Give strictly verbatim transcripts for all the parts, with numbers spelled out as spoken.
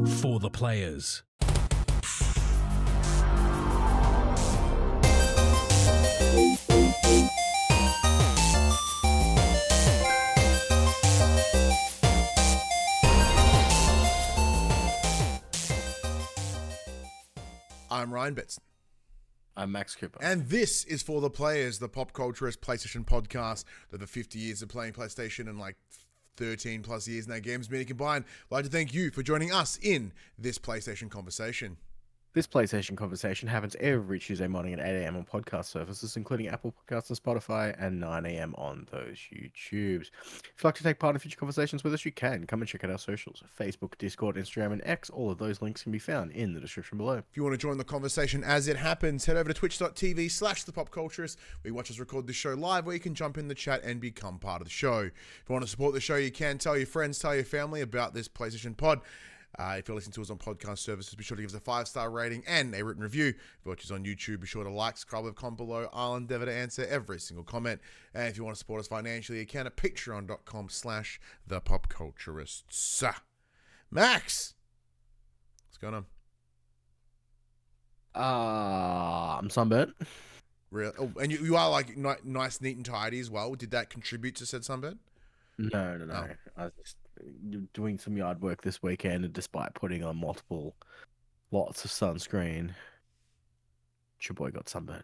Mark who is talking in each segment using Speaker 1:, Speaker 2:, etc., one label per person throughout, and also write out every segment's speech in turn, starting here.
Speaker 1: For the players.
Speaker 2: I'm Ryan Betson.
Speaker 3: I'm Max Cooper.
Speaker 2: And this is For the Players, the pop culturist PlayStation podcast that the fifty years of playing PlayStation and like thirteen plus years in that games media combined. I'd like to thank you for joining us in this PlayStation conversation.
Speaker 3: This PlayStation conversation happens every Tuesday morning at eight a.m. on podcast services, including Apple Podcasts and Spotify, and nine a.m. on those YouTubes. If you'd like to take part in future conversations with us, you can. Come and check out our socials, Facebook, Discord, Instagram, and X. All of those links can be found in the description below.
Speaker 2: If you want to join the conversation as it happens, head over to twitch.tv slash the pop culturist, where you watch us record this show live, where you can jump in the chat and become part of the show. If you want to support the show, you can tell your friends, tell your family about this PlayStation pod. Uh, if you're listening to us on podcast services, be sure to give us a five-star rating and a written review. If you watch us on YouTube, be sure to like, subscribe, leave a comment below. I'll endeavor to answer every single comment. And if you want to support us financially, you can at patreon.com slash the pop culturists. Max, what's going on?
Speaker 3: Uh, I'm sunburnt.
Speaker 2: Real? Oh, and you, you are like ni- nice, neat, and tidy as well. Did that contribute to said sunburn?
Speaker 3: No, no, no.
Speaker 2: Oh.
Speaker 3: I was just doing some yard work this weekend, and despite putting on multiple lots of sunscreen, your boy got sunburnt.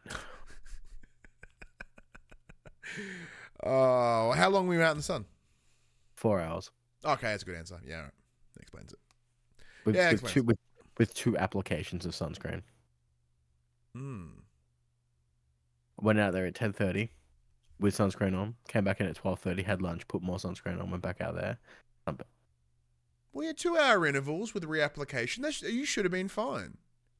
Speaker 2: Oh, how long were you out in the sun?
Speaker 3: Four hours.
Speaker 2: Okay, that's a good answer. Yeah, all right. That explains it.
Speaker 3: With,
Speaker 2: Yeah,
Speaker 3: with
Speaker 2: explains
Speaker 3: two
Speaker 2: it.
Speaker 3: with, with two applications of sunscreen.
Speaker 2: Hmm.
Speaker 3: Went out there at ten thirty with sunscreen on. Came back in at twelve thirty. Had lunch. Put more sunscreen on. Went back out there. Sunburnt.
Speaker 2: Well, you had two-hour intervals with reapplication. That sh- you should have been fine.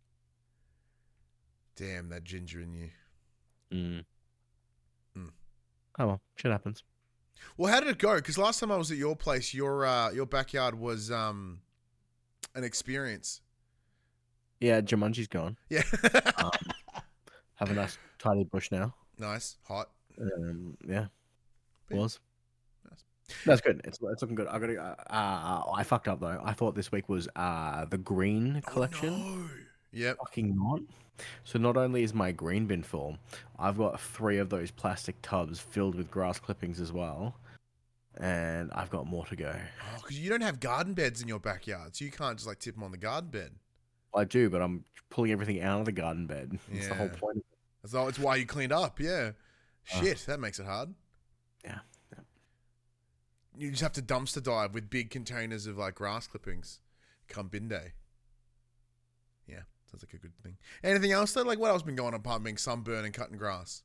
Speaker 2: Damn, that ginger in you.
Speaker 3: Mm.
Speaker 2: Mm.
Speaker 3: Oh well, shit happens.
Speaker 2: Well, how did it go? Because last time I was at your place, your uh, your backyard was um an experience.
Speaker 3: Yeah, Jumanji's gone.
Speaker 2: Yeah.
Speaker 3: Um, have a nice tidy bush now.
Speaker 2: Nice, hot.
Speaker 3: Um, yeah,
Speaker 2: Yeah.
Speaker 3: was.
Speaker 2: Nice.
Speaker 3: That's good. It's it's looking good. I got to. Uh, uh, I fucked up though. I thought this week was uh the green collection.
Speaker 2: Oh, no. Yep.
Speaker 3: Fucking not. So not only is my green bin full, I've got three of those plastic tubs filled with grass clippings as well, and I've got more to go.
Speaker 2: Oh, because you don't have garden beds in your backyard, so you can't just like tip them on the garden bed.
Speaker 3: I do, but I'm pulling everything out of the garden bed. That's the whole
Speaker 2: Yeah.
Speaker 3: point.
Speaker 2: That's all. It's why you cleaned up. Yeah.
Speaker 3: Uh.
Speaker 2: Shit, that makes it hard.
Speaker 3: Yeah. yeah.
Speaker 2: You just have to dumpster dive with big containers of like grass clippings come bin day. Yeah, sounds like a good thing. Anything else though? Like what else been going on apart from being sunburn and cutting grass?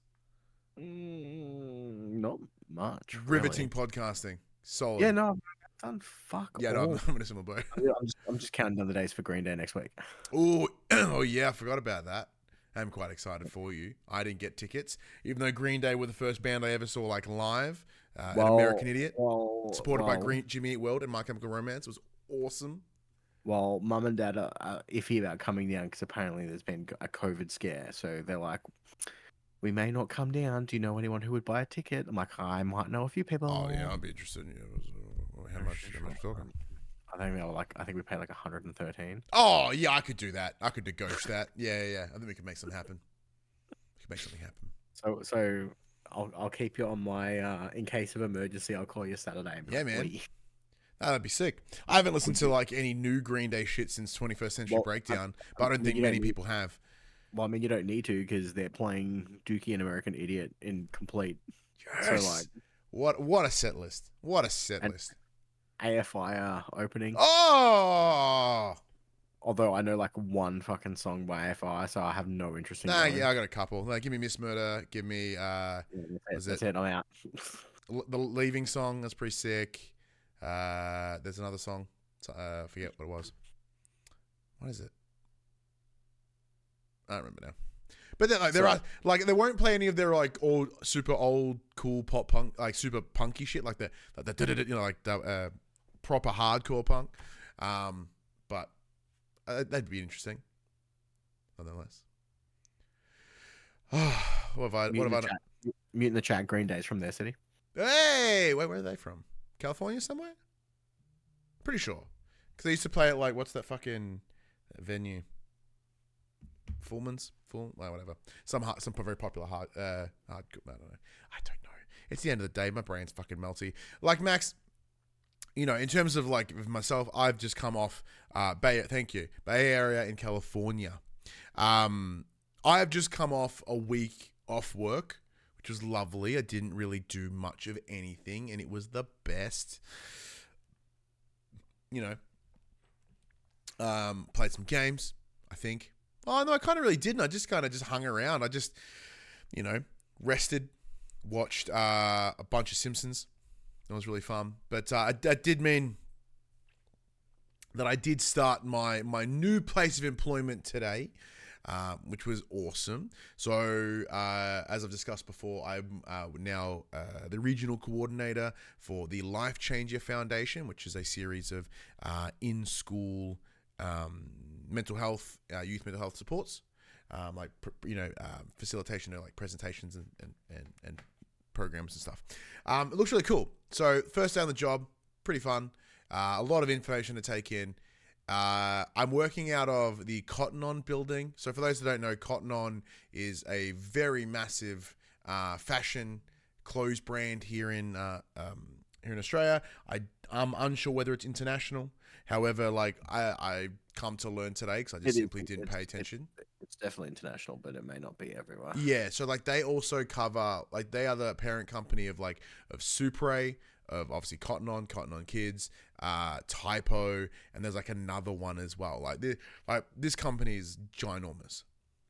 Speaker 3: Mm, not much.
Speaker 2: Riveting
Speaker 3: really.
Speaker 2: podcasting. Solid.
Speaker 3: Yeah, no, I've done fuck.
Speaker 2: Yeah, no,
Speaker 3: all.
Speaker 2: I'm, I'm in a similar boat.
Speaker 3: Yeah, I'm just, I'm just counting down the days for Green Day next week.
Speaker 2: Ooh, oh yeah, I forgot about that. I'm quite excited for you. I didn't get tickets, even though Green Day were the first band I ever saw like live. Uh, an American Idiot,
Speaker 3: well,
Speaker 2: supported by
Speaker 3: well,
Speaker 2: Green Jimmy Eat World and My Chemical Romance. It was awesome.
Speaker 3: Well, mum and dad are, are iffy about coming down because apparently there's been a COVID scare. So they're like, we may not come down. Do you know anyone who would buy a ticket? I'm like, I might know a few people.
Speaker 2: Oh yeah, I'd be interested in you. How much? How much are we talking?
Speaker 3: I think we were like, I think we paid like one hundred thirteen.
Speaker 2: Oh yeah, I could do that. I could negotiate that. Yeah, yeah, yeah. I think we could make something happen. We could make something happen.
Speaker 3: So, so I'll I'll keep you on my uh, in case of emergency. I'll call you Saturday. and be
Speaker 2: Yeah,
Speaker 3: like,
Speaker 2: man.
Speaker 3: "Oi."
Speaker 2: That'd be sick. I haven't listened to like any new Green Day shit since twenty-first Century
Speaker 3: Well,
Speaker 2: Breakdown,
Speaker 3: I-
Speaker 2: but I
Speaker 3: I
Speaker 2: don't
Speaker 3: mean,
Speaker 2: think
Speaker 3: you don't
Speaker 2: many
Speaker 3: need-
Speaker 2: people have.
Speaker 3: Well, I mean, you don't need to because they're playing Dookie and American Idiot in complete.
Speaker 2: Yes.
Speaker 3: So like
Speaker 2: What? What a set list. What a set
Speaker 3: And-
Speaker 2: list.
Speaker 3: A F I R opening.
Speaker 2: Oh.
Speaker 3: Although I know like one fucking song by A F I R, so I have no interest in
Speaker 2: Nah,
Speaker 3: going.
Speaker 2: yeah, I got a couple. Like, give me Miss Murder. Give me uh,
Speaker 3: Yeah,
Speaker 2: Was
Speaker 3: that's,
Speaker 2: it-
Speaker 3: it. I'm out.
Speaker 2: L- the Leaving song. That's pretty sick. Uh, there's another song. So, uh, I forget what it was. What is it? I don't remember now. But then, like, there
Speaker 3: So-
Speaker 2: are like they won't play any of their like old, super old, cool pop punk, like super punky shit, like the like the da-da-da, you know, like the uh, proper hardcore punk. Um, but uh, that'd be interesting, nonetheless. what have I?
Speaker 3: Mute
Speaker 2: What
Speaker 3: in
Speaker 2: have
Speaker 3: the
Speaker 2: I?
Speaker 3: chat. Mute in the chat. Green Day's from their city.
Speaker 2: Hey, wait, where are they from? California somewhere? Pretty sure. Because I used to play at like what's that fucking venue? Fullman's, Full, well, whatever. Some hard, some very popular hard, uh, hard. I don't know. I don't know. It's the end of the day. My brain's fucking melty. Like Max, you know, in terms of like with myself, I've just come off uh, Bay. Thank you, Bay Area in California. Um, I have just come off a week off work, which was lovely. I didn't really do much of anything, and it was the best. You know, um, played some games. I think. Oh no, I kind of really didn't. I just kind of just hung around. I just, you know, rested, watched uh, a bunch of Simpsons. That was really fun. But uh, that did mean that I did start my my new place of employment today, uh, which was awesome. So uh, as I've discussed before, I'm uh, now uh, the regional coordinator for the Life Changer Foundation, which is a series of uh, in-school um, mental health, uh, youth mental health supports, um, like, you know, uh, facilitation of like presentations and, and, and, and programs and stuff. Um, it looks really cool. So first day on the job, pretty fun. Uh, a lot of information to take in. Uh, I'm working out of the Cotton On building. So for those that don't know, Cotton On is a very massive uh, fashion clothes brand here in uh, um, here in Australia. I I'm unsure whether it's international. However, like I, I come to learn today because I just
Speaker 3: It
Speaker 2: simply
Speaker 3: is,
Speaker 2: didn't
Speaker 3: it's,
Speaker 2: pay attention.
Speaker 3: It's, it's definitely international, but it may not be everywhere.
Speaker 2: Yeah, so like they also cover, like they are the parent company of like of Supre, of obviously Cotton On, Cotton On Kids, uh, Typo, and there's like another one as well. Like the like this company is ginormous.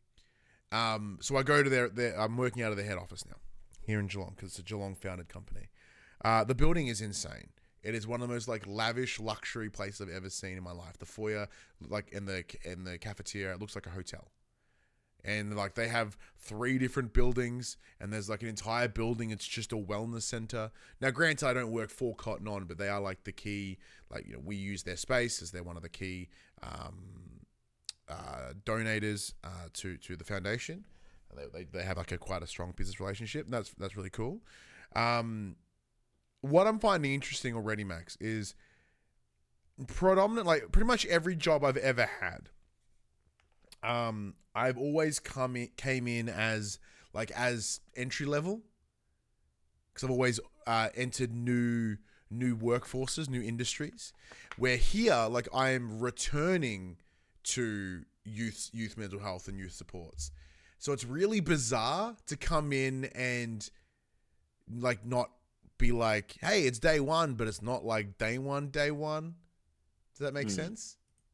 Speaker 2: Um, so I go to their, their I'm working out of their head office now here in Geelong because it's a Geelong founded company. Uh, the building is insane. It is one of the most like lavish luxury places I've ever seen in my life. The foyer, like in the in the cafeteria, it looks like a hotel. And like they have three different buildings, and there's like an entire building. It's just a wellness center. Now, granted, I don't work for Cotton On, but they are like the key. Like, you know, we use their space as they're one of the key um, uh, donators uh, to to the foundation. They, they they have like a quite a strong business relationship. And that's that's really cool. Um, what I'm finding interesting already, Max, is predominant, like pretty much every job I've ever had. Um, I've always come in, came in as like as entry level because I've always uh, entered new new workforces, new industries. Where here, like I am returning to youth youth mental health and youth supports, so it's really bizarre to come in and like not be like, hey, it's day one, but it's not like day one, day one. Does that make mm. sense?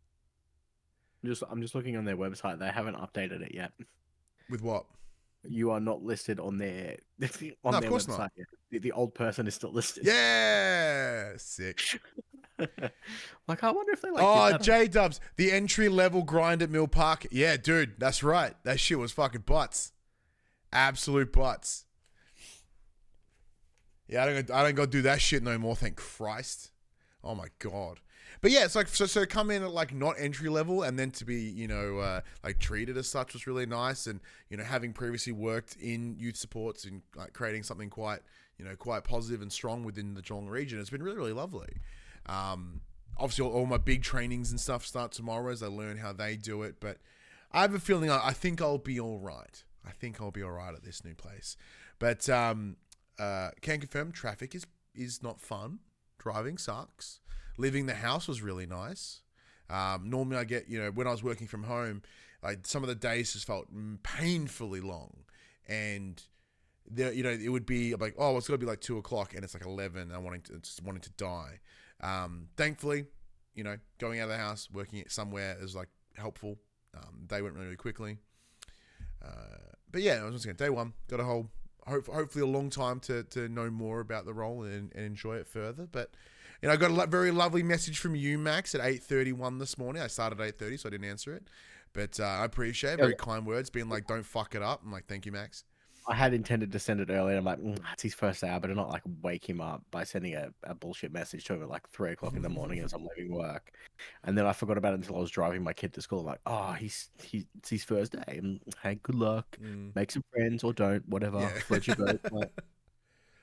Speaker 3: Just, I'm just looking on their website. They haven't updated it yet.
Speaker 2: With what?
Speaker 3: You are not listed on their on
Speaker 2: no,
Speaker 3: their
Speaker 2: of course
Speaker 3: website
Speaker 2: not.
Speaker 3: yet. The, the old person is still listed.
Speaker 2: Yeah, sick.
Speaker 3: Like, I wonder if they like.
Speaker 2: Oh, J Dubs, the entry level grind at Mill Park. Yeah, dude, that's right. That shit was fucking butts, absolute butts. Yeah, I don't. I don't go do that shit no more. Thank Christ. Oh my god. But yeah, it's like so. So come in at like not entry level, and then to be, you know, uh, like treated as such was really nice. And you know, having previously worked in youth supports and like creating something quite, you know, quite positive and strong within the Geelong region, it's been really, really lovely. Um, obviously, all, all my big trainings and stuff start tomorrow as I learn how they do it. But I have a feeling I, I think I'll be all right. I think I'll be all right at this new place. But um, uh, can confirm traffic is is not fun. Driving sucks. Leaving the house was really nice. Um, normally I get, you know, when I was working from home, like some of the days just felt painfully long. And there, you know, it would be like, oh, it's got to be like two o'clock and it's like eleven and I'm wanting to, just wanting to die. Um, thankfully, you know, going out of the house, working somewhere is like helpful. Um, they went really, really quickly. Uh, but yeah, I was just going to day one, got a whole, hope, hopefully a long time to, to know more about the role and, and enjoy it further. But you know, I got a lo- very lovely message from you, Max, at eight thirty-one this morning. I started at eight thirty, so I didn't answer it. But uh, I appreciate it. Very yeah. kind words, being like, don't fuck it up. I'm like, thank you, Max.
Speaker 3: I had intended to send it earlier. I'm like, mm, it's his first day. I better not like wake him up by sending a, a bullshit message to him at like three o'clock in the morning as I'm leaving work. And then I forgot about it until I was driving my kid to school. I'm like, oh, he's, he's it's his first day. And, hey, good luck. Mm. Make some friends or don't, whatever. Yeah. Let you go.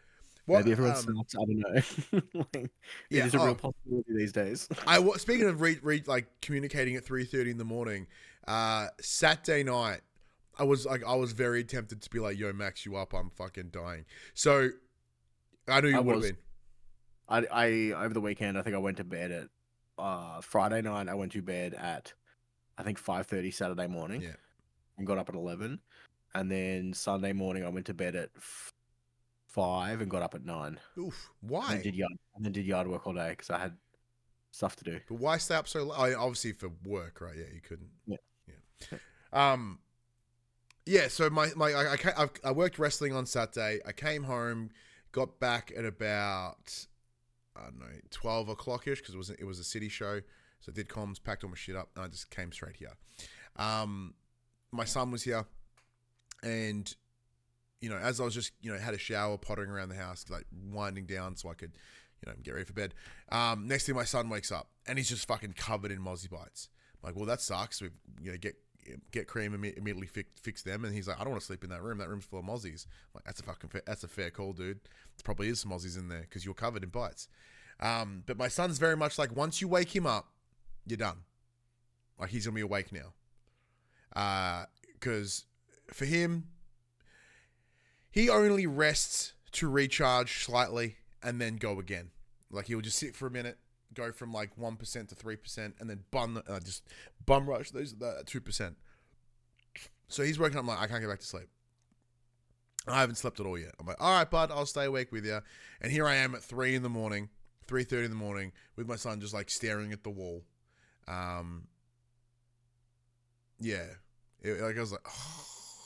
Speaker 2: What?
Speaker 3: Maybe everyone
Speaker 2: Um,
Speaker 3: sucks. I don't know. Like, it
Speaker 2: yeah.
Speaker 3: is a real
Speaker 2: Oh,
Speaker 3: possibility these days.
Speaker 2: I wa- speaking of re, re like communicating at three thirty in the morning. Uh, Saturday night, I was like, I was very tempted to be like, "Yo, Max, you up? I'm fucking dying." So I knew
Speaker 3: I
Speaker 2: you would have
Speaker 3: was.
Speaker 2: been.
Speaker 3: I I over the weekend. I think I went to bed at uh Friday night. I went to bed at I think five thirty Saturday morning
Speaker 2: Yeah.
Speaker 3: and got up at eleven. And then Sunday morning I went to bed at f- five and got up at nine.
Speaker 2: Oof.
Speaker 3: And then
Speaker 2: Why?
Speaker 3: did yard and then did yard work all day because I had stuff to do.
Speaker 2: But why stay up so late? Oh, yeah, obviously for work, right? Yeah, you couldn't.
Speaker 3: Yeah.
Speaker 2: Yeah. Um. Yeah. So my my I I, ca- I've- I worked wrestling on Saturday. I came home, got back at about I don't know twelve o'clock ish because it was it was a city show. So I did comms, packed all my shit up, and I just came straight here. Um, my son was here, and you know, as I was just, you know, had a shower, pottering around the house, like winding down so I could, you know, get ready for bed. Um, next thing my son wakes up and he's just fucking covered in Mozzie bites. I'm like, well, that sucks. We, you know, get get cream imme- immediately fix, fix them. And he's like, I don't want to sleep in that room. That room's full of Mozzies. I'm like, that's a fucking fair, that's a fair call, dude. There probably is some Mozzies in there because you're covered in bites. Um, but my son's very much like, once you wake him up, you're done. Like he's gonna be awake now. Uh, because for him, he only rests to recharge slightly and then go again. Like he'll just sit for a minute, go from like one percent to three percent, and then bum, uh, just bum rush those that two percent. So he's waking up like, I can't get back to sleep. I haven't slept at all yet. I'm like, all right, bud, I'll stay awake with you. And here I am at three in the morning, three thirty in the morning, with my son just like staring at the wall. Um, yeah, it, like I was like, oh.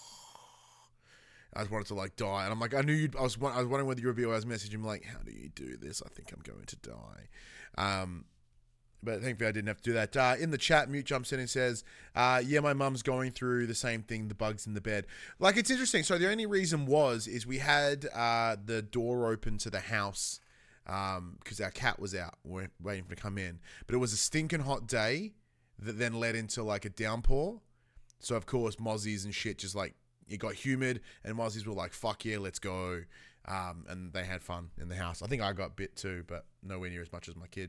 Speaker 2: I just wanted to like die, and I'm like, I knew you'd. I was, I was wondering whether you would be. I was messaging him like, how do you do this? I think I'm going to die. Um, but thankfully I didn't have to do that. Uh, in the chat, Mute jumps in and says, uh, yeah, my mum's going through the same thing, the bugs in the bed. Like, it's interesting. So the only reason was, is we had uh, the door open to the house um, because our cat was out. We're waiting for it to come in. But it was a stinking hot day that then led into like a downpour. So, of course, mozzies and shit just like, it got humid and mozzies were like, fuck yeah, let's go. Um, and they had fun in the house. I think I got bit too, but nowhere near as much as my kid.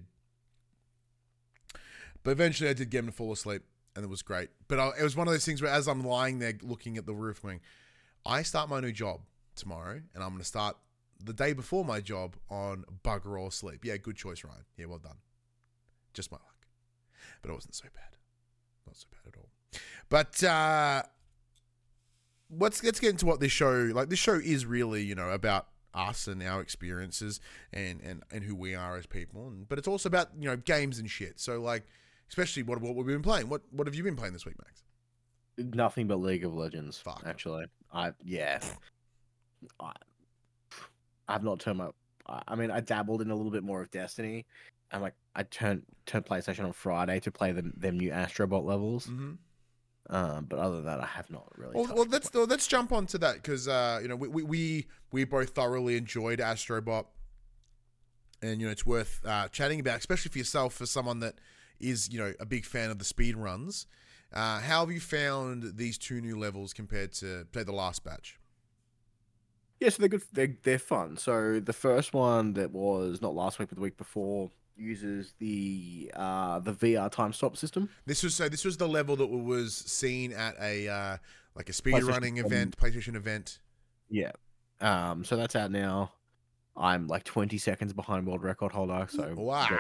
Speaker 2: But eventually I did get him to fall asleep and it was great. But I, it was one of those things where as I'm lying there looking at the roof going, I start my new job tomorrow and I'm going to start the day before my job on bugger all sleep. Yeah, good choice, Ryan. Yeah, well done. Just my luck. But it wasn't so bad. Not so bad at all. But uh, let's, let's get into what this show, like this show is really, you know, about us and our experiences and, and, and who we are as people. And, but it's also about, you know, games and shit. So like, especially what, what we've been playing. What, what have you been playing this week, Max?
Speaker 3: Nothing but League of Legends.
Speaker 2: Fuck.
Speaker 3: Actually, I yeah, I, I've not turned my. I I mean, I dabbled in a little bit more of Destiny, and like I turned turned PlayStation on Friday to play them them new Astrobot levels.
Speaker 2: Mm-hmm.
Speaker 3: Um, but other than that, I have not really.
Speaker 2: Well,
Speaker 3: touched
Speaker 2: well
Speaker 3: the
Speaker 2: let's
Speaker 3: play-
Speaker 2: let's jump onto that because uh, you know we, we we we both thoroughly enjoyed Astrobot, and you know it's worth uh, chatting about, especially for yourself, for someone that is you know a big fan of the speed runs. Uh, how have you found these two new levels compared to say the last batch?
Speaker 3: Yeah, so they're good. They're they're fun. So the first one that was not last week but the week before uses the uh the V R time stop system.
Speaker 2: This was so this was the level that was seen at a uh, like a speed
Speaker 3: PlayStation
Speaker 2: running
Speaker 3: um,
Speaker 2: event, PlayStation event.
Speaker 3: Yeah. Um. So that's out now. I'm like twenty seconds behind world record holder. So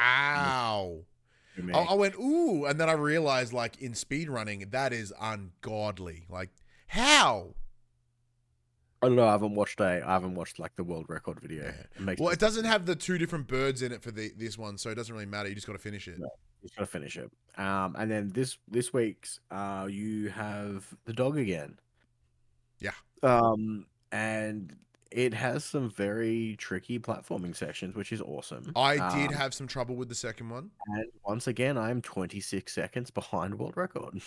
Speaker 2: Wow. I, I went, ooh, and then I realized, like, in speedrunning, that is ungodly. Like, how?
Speaker 3: I don't know. I haven't watched a. I haven't watched like the world record video.
Speaker 2: Yeah.
Speaker 3: It makes
Speaker 2: Well,
Speaker 3: me-
Speaker 2: it doesn't have the two different birds in it for the this one, so it doesn't really matter. You just got to finish it.
Speaker 3: No. You just gotta finish it. Um. And then this this week's uh you have the dog again.
Speaker 2: Yeah.
Speaker 3: Um. And it has some very tricky platforming sections, which is awesome.
Speaker 2: I did
Speaker 3: Um,
Speaker 2: have some trouble with the second one.
Speaker 3: And once again, I'm twenty-six seconds behind world record.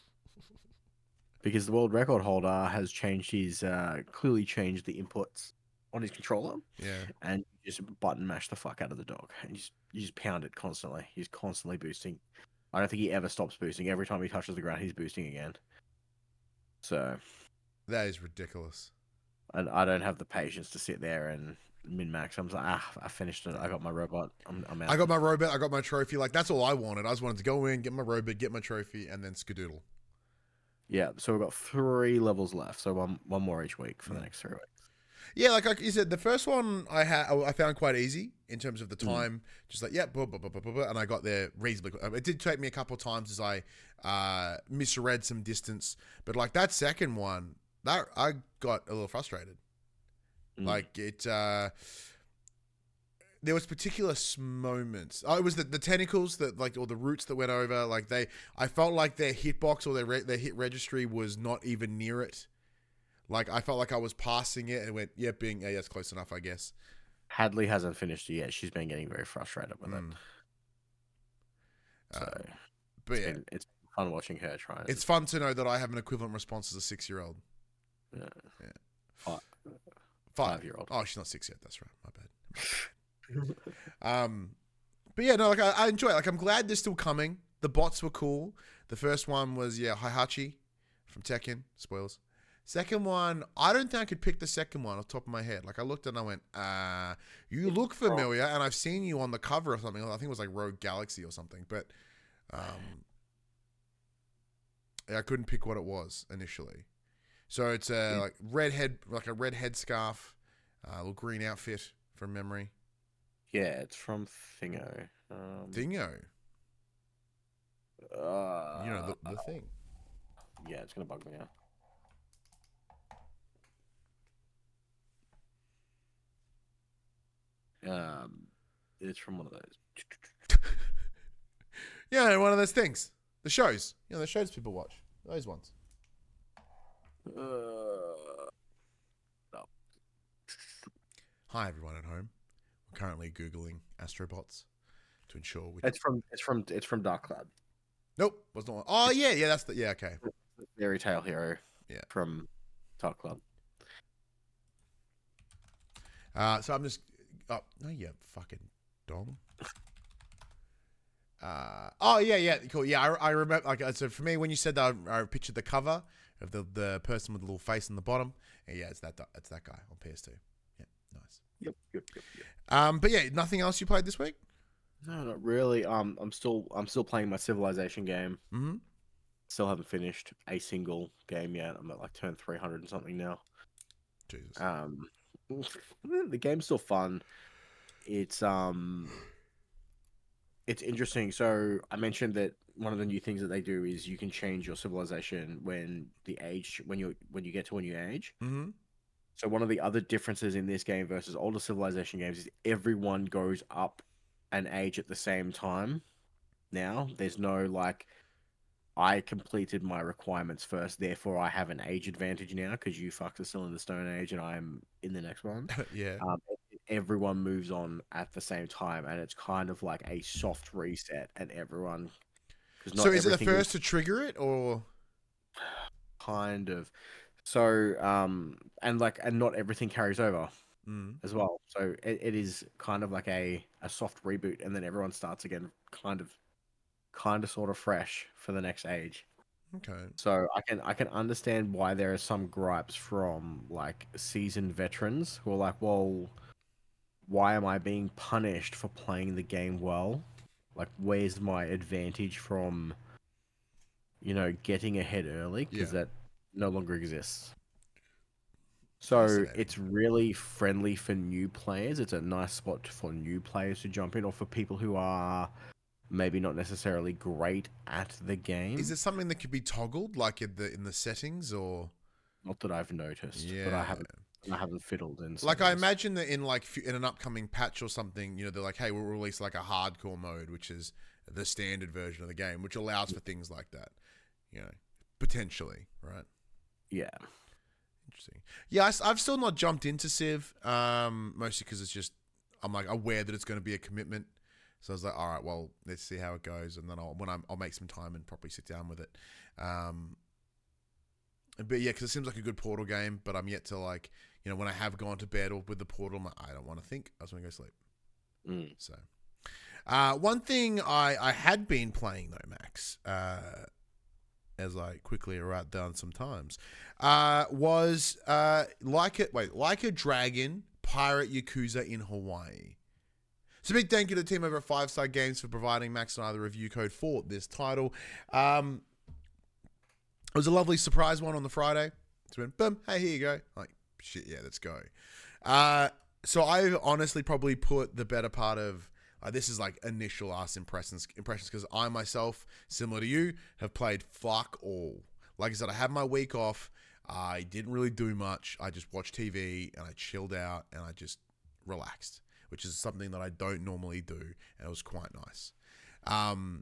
Speaker 3: Because the world record holder has changed his, uh, clearly changed the inputs on his controller.
Speaker 2: Yeah.
Speaker 3: And you just button mash the fuck out of the dog. And you just, you just pound it constantly. He's constantly boosting. I don't think he ever stops boosting. Every time he touches the ground, he's boosting again. So,
Speaker 2: That is ridiculous.
Speaker 3: and I don't have the patience to sit there and min max. I was like, ah, I finished it. I got my robot. I'm, I'm out.
Speaker 2: I got my robot. I got my trophy. Like that's all I wanted. I just wanted to go in, get my robot, get my trophy, and then skadoodle.
Speaker 3: Yeah, so we've got three levels left. So one one more each week for the
Speaker 2: Mm.
Speaker 3: next three weeks.
Speaker 2: Yeah, like, like you said, the first one I had I found quite easy in terms of the
Speaker 3: Mm.
Speaker 2: time. Just like yeah, blah, blah, blah, blah, blah, blah, and I got there reasonably quick. It did take me a couple of times as I uh, misread some distance, but like that second one, that I got a little frustrated.
Speaker 3: Mm.
Speaker 2: Like it, uh, there was particular s- moments. Oh, it was the, the tentacles that like, or the roots that went over. Like they, I felt like their hitbox or their re- their hit registry was not even near it. Like I felt like I was passing it and went, yeah, being yeah, that's close enough, I guess.
Speaker 3: Hadley hasn't finished it yet. She's been getting very frustrated with it.
Speaker 2: Mm.
Speaker 3: So
Speaker 2: Um, but
Speaker 3: it's
Speaker 2: yeah,
Speaker 3: been, it's fun watching her try.
Speaker 2: it's fun to know that I have an equivalent response as a six year old.
Speaker 3: Yeah.
Speaker 2: Yeah.
Speaker 3: Five,
Speaker 2: Five.
Speaker 3: five-year-old.
Speaker 2: Oh, she's not six yet. That's right. My bad. Um, but yeah, no, like I, I enjoy it. Like I'm glad they're still coming. The bots were cool. The first one was yeah, Heihachi from Tekken. Spoilers. Second one, I don't think I could pick the second one off the top of my head. Like I looked at it and I went, uh, you look familiar, and I've seen you on the cover of something. I think it was like Rogue Galaxy or something, but um, yeah, I couldn't pick what it was initially. So it's a
Speaker 3: Yeah.
Speaker 2: like red head, like a red head scarf, uh, little green outfit from memory.
Speaker 3: Yeah, it's from Thingo. Um,
Speaker 2: Thingo,
Speaker 3: uh,
Speaker 2: you know the, the thing.
Speaker 3: Yeah, it's gonna bug me out. Um, it's from one of those.
Speaker 2: Yeah, one of those things. The shows, you know, the shows people watch. Those ones.
Speaker 3: Uh,
Speaker 2: Hi everyone at home. We're currently googling astrobots to ensure we.
Speaker 3: it's from it's from it's from Dark Cloud.
Speaker 2: Nope, was not one. Oh yeah, yeah, that's the yeah. Okay,
Speaker 3: Fairy Tale Hero.
Speaker 2: Yeah.
Speaker 3: From Dark Cloud.
Speaker 2: uh, so I'm just. Oh no, yeah, fucking dong. Uh, oh yeah, yeah, cool. Yeah, I, I remember. Like, uh, so for me, when you said that, I, I pictured the cover of the the person with the little face on the bottom. And yeah, it's that it's that guy on P S two. Yeah, nice.
Speaker 3: Yep, yep, yep, yep.
Speaker 2: Um, but yeah, nothing else you played this week?
Speaker 3: No, not really. Um, I'm still I'm still playing my Civilization game.
Speaker 2: Mm-hmm.
Speaker 3: Still haven't finished a single game yet. I'm at like turn three hundred and something now.
Speaker 2: Jesus.
Speaker 3: Um, the game's still fun. It's um, it's interesting. So I mentioned that one of the new things that they do is you can change your civilization when the age when you when you get to a new age.
Speaker 2: Mm-hmm.
Speaker 3: So one of the other differences in this game versus older Civilization games is everyone goes up an age at the same time. Now there's no like, I completed my requirements first, therefore I have an age advantage now because you fucks are still in the Stone Age and I'm in the next one.
Speaker 2: Yeah.
Speaker 3: Um, everyone moves on at the same time, and it's kind of like a soft reset, and everyone. 'cause not
Speaker 2: So is it the
Speaker 3: everything
Speaker 2: first to trigger it, or
Speaker 3: kind of? So um, and like, and not everything carries over
Speaker 2: mm.
Speaker 3: as well. So it, it is kind of like a a soft reboot, and then everyone starts again, kind of, kind of, sort of fresh for the next age.
Speaker 2: Okay.
Speaker 3: So I can I can understand why there are some gripes from like seasoned veterans who are like, well, why am I being punished for playing the game well? Like, where's my advantage from, you know, getting ahead early? Because
Speaker 2: Yeah.
Speaker 3: that no longer exists. So
Speaker 2: Fascinating.
Speaker 3: it's really friendly for new players. It's a nice spot for new players to jump in, or for people who are maybe not necessarily great at the game.
Speaker 2: Is it something that could be toggled, like in the in the settings, or
Speaker 3: Not that I've noticed,
Speaker 2: yeah?
Speaker 3: but I haven't I haven't fiddled in.
Speaker 2: Like I
Speaker 3: settings.
Speaker 2: imagine that in like f- in an upcoming patch or something, you know, they're like, hey, we'll release like a hardcore mode, which is the standard version of the game, which allows for things like that, you know, potentially, right?
Speaker 3: Yeah.
Speaker 2: Interesting. Yeah, I, have still not jumped into Civ, um, mostly because it's just I'm like aware that it's going to be a commitment. So I was like, all right, well, let's see how it goes, and then I'll when I'm, I'll make some time and properly sit down with it. Um, but yeah, because it seems like a good Portal game, but I'm yet to like, you know, when I have gone to bed or with the Portal, I'm like, I don't want to think. I just want to go sleep.
Speaker 3: Mm.
Speaker 2: So, uh, one thing I I had been playing though, Max, uh, as I quickly write down sometimes, uh, was uh, like it. Wait, Like a Dragon Pirate Yakuza in Hawaii. So big thank you to the team over at Five Star Games for providing Max and I the review code for this title. Um, it was a lovely surprise one on the Friday. It's been, boom, hey, here you go. Like, shit, yeah, let's go. Uh, so I honestly probably put the better part of, uh, this is like initial ass impressions, impressions because I myself, similar to you, have played fuck all. Like I said, I had my week off. I didn't really do much. I just watched T V and I chilled out and I just relaxed, which is something that I don't normally do. And it was quite nice. Um,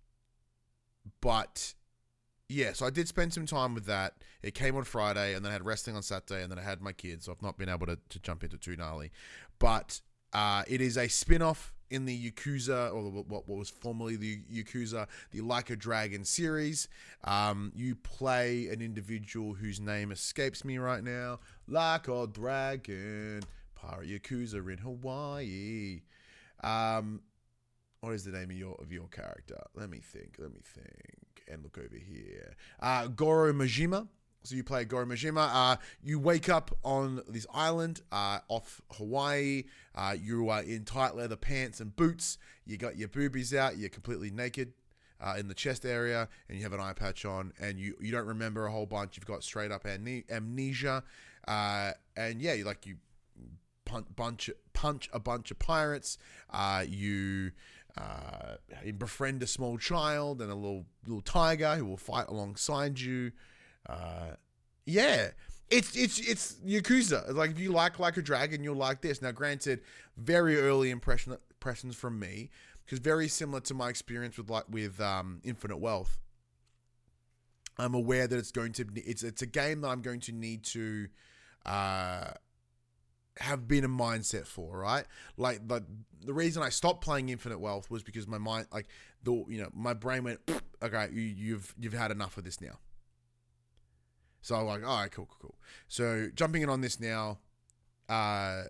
Speaker 2: but yeah, so I did spend some time with that. It came on Friday and then I had wrestling on Saturday and then I had my kids. So I've not been able to, to jump into too gnarly. But uh, it is a spin-off in the Yakuza, or what, what was formerly the Yakuza, the Like a Dragon series. Um, you play an individual whose name escapes me right now. Like a Dragon, Pirate Yakuza in Hawaii. Um, what is the name of your of your character? Let me think. Let me think. And look over here. Uh, Goro Majima. So you play Goro Majima. Uh, you wake up on this island uh, off Hawaii. Uh, you are in tight leather pants and boots. You got your boobies out. You're completely naked uh, in the chest area, and you have an eye patch on. And you, you don't remember a whole bunch. You've got straight up amne- amnesia. Uh, and yeah, you like you punch bunch punch a bunch of pirates. Uh, you. Uh, befriend a small child and a little little tiger who will fight alongside you. Uh, yeah, it's it's it's Yakuza. Like if you like Like a Dragon, you'll like this. Now, granted, very early impression impressions from me, because very similar to my experience with like with um, Infinite Wealth. I'm aware that it's going to it's it's a game that I'm going to need to uh, have been a mindset for, right? Like the the reason I stopped playing Infinite Wealth was because my mind, like the you know, my brain went, okay, you, you've you've had enough of this now. So I'm like, all right, cool, cool, cool. So jumping in on this now, uh,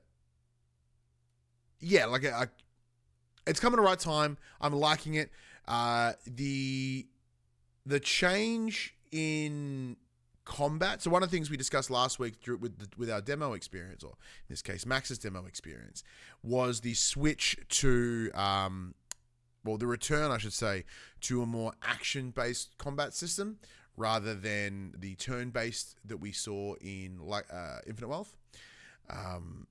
Speaker 2: yeah, like I, it's coming at the right time. I'm liking it. Uh, the the change in combat. So one of the things we discussed last week through, with the, with our demo experience, or in this case Max's demo experience, was the switch to, um, well, the return, I should say, to a more action-based combat system rather than the turn-based that we saw in like uh, Infinite Wealth. Um,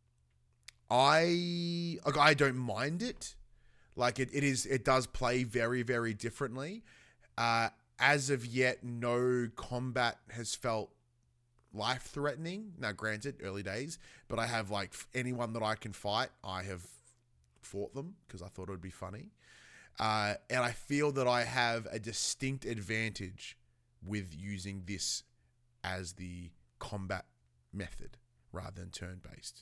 Speaker 2: I I don't mind it. Like it, it is, it does play very, very differently. Uh, As of yet, no combat has felt life-threatening. Now, granted, early days, but I have, like, anyone that I can fight, I have fought them because I thought it would be funny. Uh, and I feel that I have a distinct advantage with using this as the combat method rather than turn-based.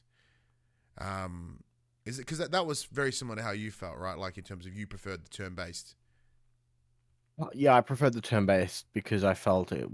Speaker 2: Um, is it because that, that was very similar to how you felt, right? Like, in terms of you preferred the turn-based.
Speaker 3: Uh, Yeah, I preferred the turn-based because I felt it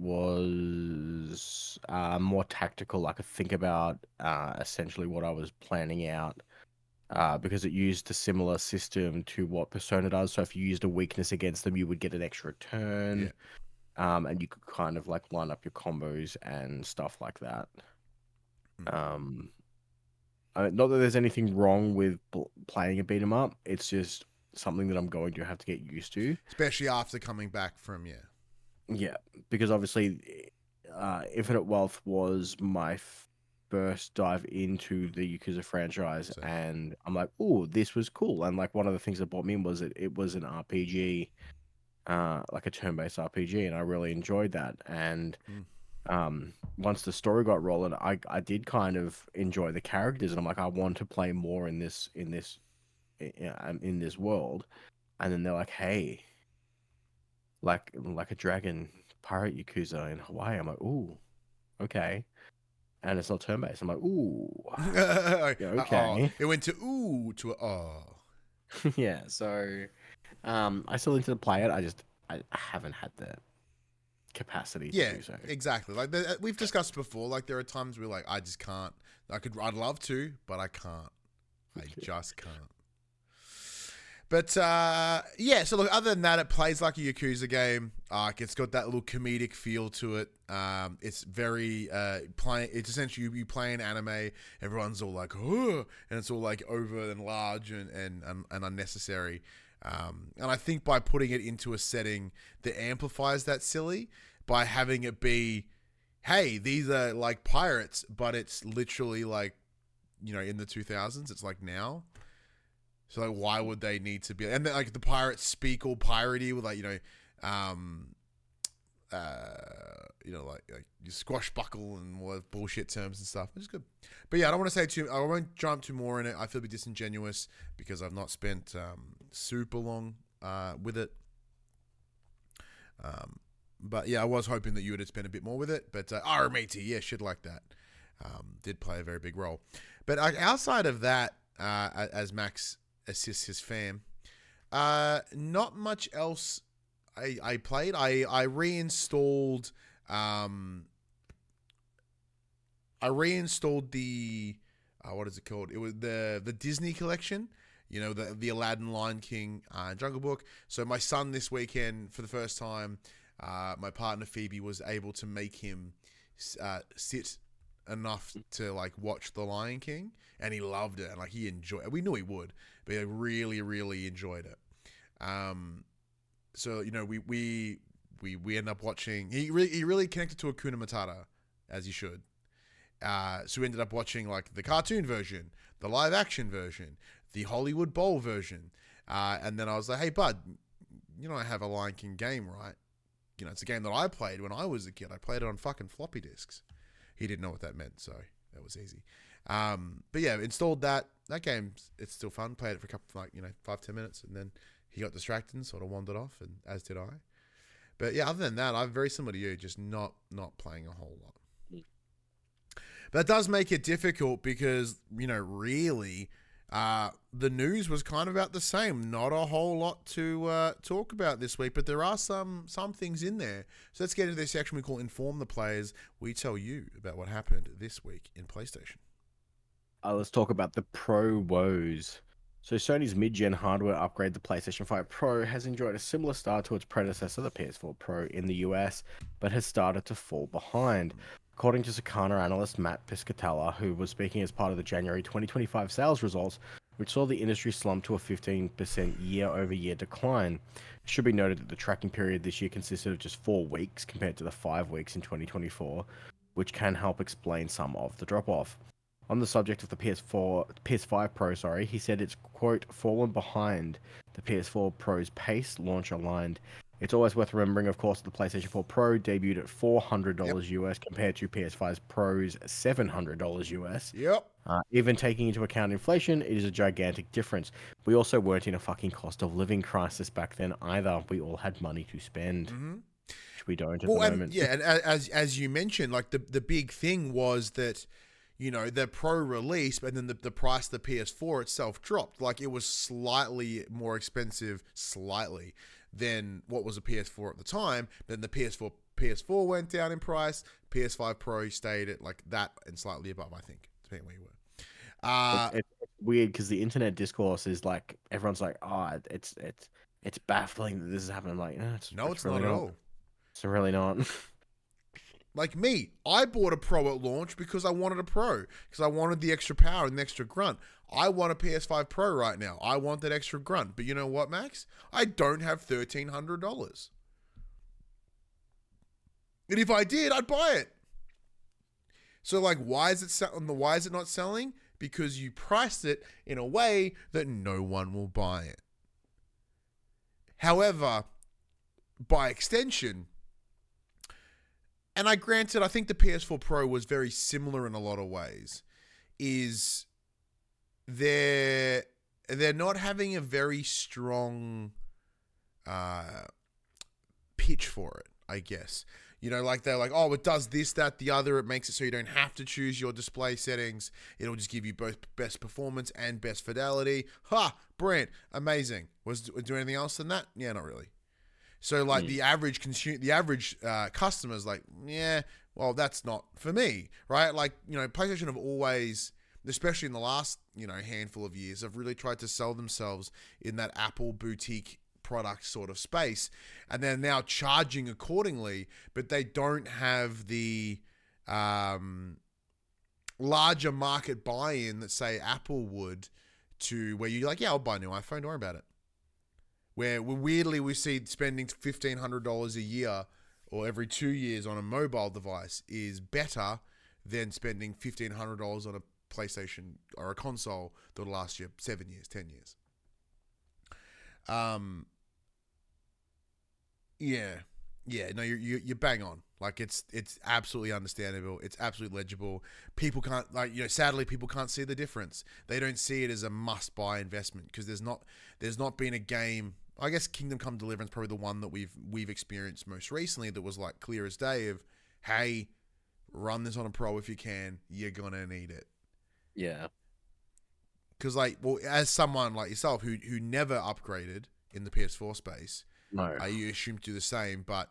Speaker 3: was uh, more tactical. I could think about uh, essentially what I was planning out uh, because it used a similar system to what Persona does. So if you used a weakness against them, you would get an extra turn, um, and you could kind of like line up your combos and stuff like that.
Speaker 2: Mm.
Speaker 3: Um, I not that there's anything wrong with bl- playing a beat 'em up. It's just something that I'm going to have to get used to.
Speaker 2: Especially after coming back from, yeah.
Speaker 3: Yeah, because obviously, uh, Infinite Wealth was my f- first dive into the Yakuza franchise,
Speaker 2: Same.
Speaker 3: and I'm like, oh, this was cool. And like one of the things that brought me in was it it was an R P G, uh, like a turn-based R P G, and I really enjoyed that. And
Speaker 2: Mm.
Speaker 3: um, once the story got rolling, I I did kind of enjoy the characters, and I'm like, I want to play more in this in this in, in this world. And then they're like, hey, like like a dragon pirate Yakuza in Hawaii. I'm like, ooh, okay. And it's not turn based. I'm like, ooh, yeah,
Speaker 2: Oh,
Speaker 3: okay.
Speaker 2: it went to ooh to a oh.
Speaker 3: Yeah, so um I still need to play it. I just I haven't had the capacity to
Speaker 2: Yeah,
Speaker 3: do so.
Speaker 2: exactly. Like the, we've discussed before. Like there are times where like I just can't. I could. I'd love to, but I can't. I just can't. But uh, yeah, so look, other than that, it plays like a Yakuza game. Uh, it's got that little comedic feel to it. Um, it's very uh, playing. It's essentially you, you play an anime. Everyone's all like, oh, and it's all like over and large and and, and, and unnecessary. Um, and I think by putting it into a setting that amplifies that silly, by having it be, hey, these are like pirates, but it's literally like, you know, in the two thousands. It's like now. So like, why would they need to be? And then, like the pirates speak all piratey with like you know, um, uh, you know like like you squashbuckle and all those bullshit terms and stuff, which is good. But yeah, I don't want to say too. I won't jump too more in it. I feel a bit disingenuous because I've not spent um, super long uh, with it. Um, but yeah, I was hoping that you would have spent a bit more with it. But uh, R M A T, yeah, shit like that, um, did play a very big role. But uh, outside of that, uh, as Max assists his fam. Uh, not much else I, I played. I, I reinstalled um I reinstalled the uh, what is it called? It was the the Disney collection. You know, the the Aladdin, Lion King, uh, Jungle Book. So my son this weekend, for the first time, uh, my partner Phoebe was able to make him uh, sit enough to like watch The Lion King, and he loved it, and like he enjoyed it. We knew he would, but he really, really enjoyed it. Um, so you know, we we we we end up watching. He really he really connected to Hakuna Matata, as he should. Uh, so we ended up watching like the cartoon version, the live action version, the Hollywood Bowl version, uh, and then I was like, "Hey, bud, you know I have a Lion King game, right? You know it's a game that I played when I was a kid. I played it on fucking floppy disks." He didn't know what that meant, so that was easy. Um, but yeah, installed that. That game, it's still fun. Played it for a couple, like, you know, five, ten minutes, and then he got distracted and sort of wandered off, and as did I. But yeah, other than that, I'm very similar to you, just not not playing a whole lot. But that does make it difficult because, you know, really, uh, the news was kind of about the same. Not a whole lot to uh, talk about this week, but there are some some things in there. So let's get into this section we call Inform the Players. We tell you about what happened this week in PlayStation.
Speaker 3: Uh, let's talk about the Pro woes. So Sony's mid-gen hardware upgrade, the PlayStation five Pro, has enjoyed a similar start to its predecessor, the P S four Pro, in the U S, but has started to fall behind. According to Sakana analyst Matt Piscatella, who was speaking as part of the January twenty twenty-five sales results, which saw the industry slump to a fifteen percent year-over-year decline. It should be noted that the tracking period this year consisted of just four weeks compared to the five weeks in twenty twenty-four, which can help explain some of the drop-off. On the subject of the P S four, P S five Pro, sorry, he said it's, quote, fallen behind the P S four Pro's pace, launch aligned. It's always worth remembering, of course, that the PlayStation four Pro debuted at four hundred dollars yep. U S compared to P S five Pro's seven hundred dollars U S.
Speaker 2: Yep.
Speaker 3: Uh, even taking into account inflation, it is a gigantic difference. We also weren't in a fucking cost of living crisis back then either. We all had money to spend, mm-hmm. which we don't at
Speaker 2: well,
Speaker 3: the
Speaker 2: and,
Speaker 3: moment.
Speaker 2: Yeah, and as as you mentioned, like the, the big thing was that, you know, the Pro release, and then the, the price of the P S four itself dropped. Like it was slightly more expensive, slightly, than what was a P S four at the time. Then the P S four P S four went down in price. P S five Pro stayed at like that and slightly above, I think, depending where you were. Uh,
Speaker 3: it's, it's weird because the internet discourse is like everyone's like, oh, it's it's it's baffling that this is happening. I'm like, no, it's,
Speaker 2: no,
Speaker 3: it's,
Speaker 2: it's
Speaker 3: really
Speaker 2: not at
Speaker 3: not.
Speaker 2: all.
Speaker 3: It's really not.
Speaker 2: Like me, I bought a Pro at launch because I wanted a Pro, because I wanted the extra power and the extra grunt. I want a P S five Pro right now. I want that extra grunt. But you know what, Max? I don't have thirteen hundred dollars. And if I did, I'd buy it. So like, why is it selling? Why is it not selling? Because you priced it in a way that no one will buy it. However, by extension, and I granted, I think the P S four Pro was very similar in a lot of ways, is they're, they're not having a very strong uh, pitch for it, I guess. You know, like they're like, oh, it does this, that, the other. It makes it so you don't have to choose your display settings. It'll just give you both best performance and best fidelity. Ha! Brilliant. Amazing. Was, was there anything else than that? Yeah, not really. So, like, mm. the average consumer, the average uh, customer's like, yeah, well, that's not for me, right? Like, you know, PlayStation have always especially in the last, you know, handful of years, have really tried to sell themselves in that Apple boutique product sort of space, and they're now charging accordingly, but they don't have the um, larger market buy-in that, say, Apple would, to where you're like, yeah, I'll buy a new iPhone, don't worry about it. Where we weirdly we see spending fifteen hundred dollars a year or every two years on a mobile device is better than spending fifteen hundred dollars on a PlayStation or a console that'll last you seven years, ten years. Um, yeah, yeah, no, you're, you're, you're bang on. Like, it's, it's absolutely understandable. It's absolutely legible. People can't, like, you know, sadly, people can't see the difference. They don't see it as a must buy investment because there's not, there's not been a game. I guess Kingdom Come Deliverance probably the one that we've, we've experienced most recently that was like clear as day of, hey, run this on a pro if you can, you're going to need it.
Speaker 3: Yeah.
Speaker 2: Because, like, well, as someone like yourself who who never upgraded in the P S four space,
Speaker 3: No.
Speaker 2: uh, you assume to do the same. But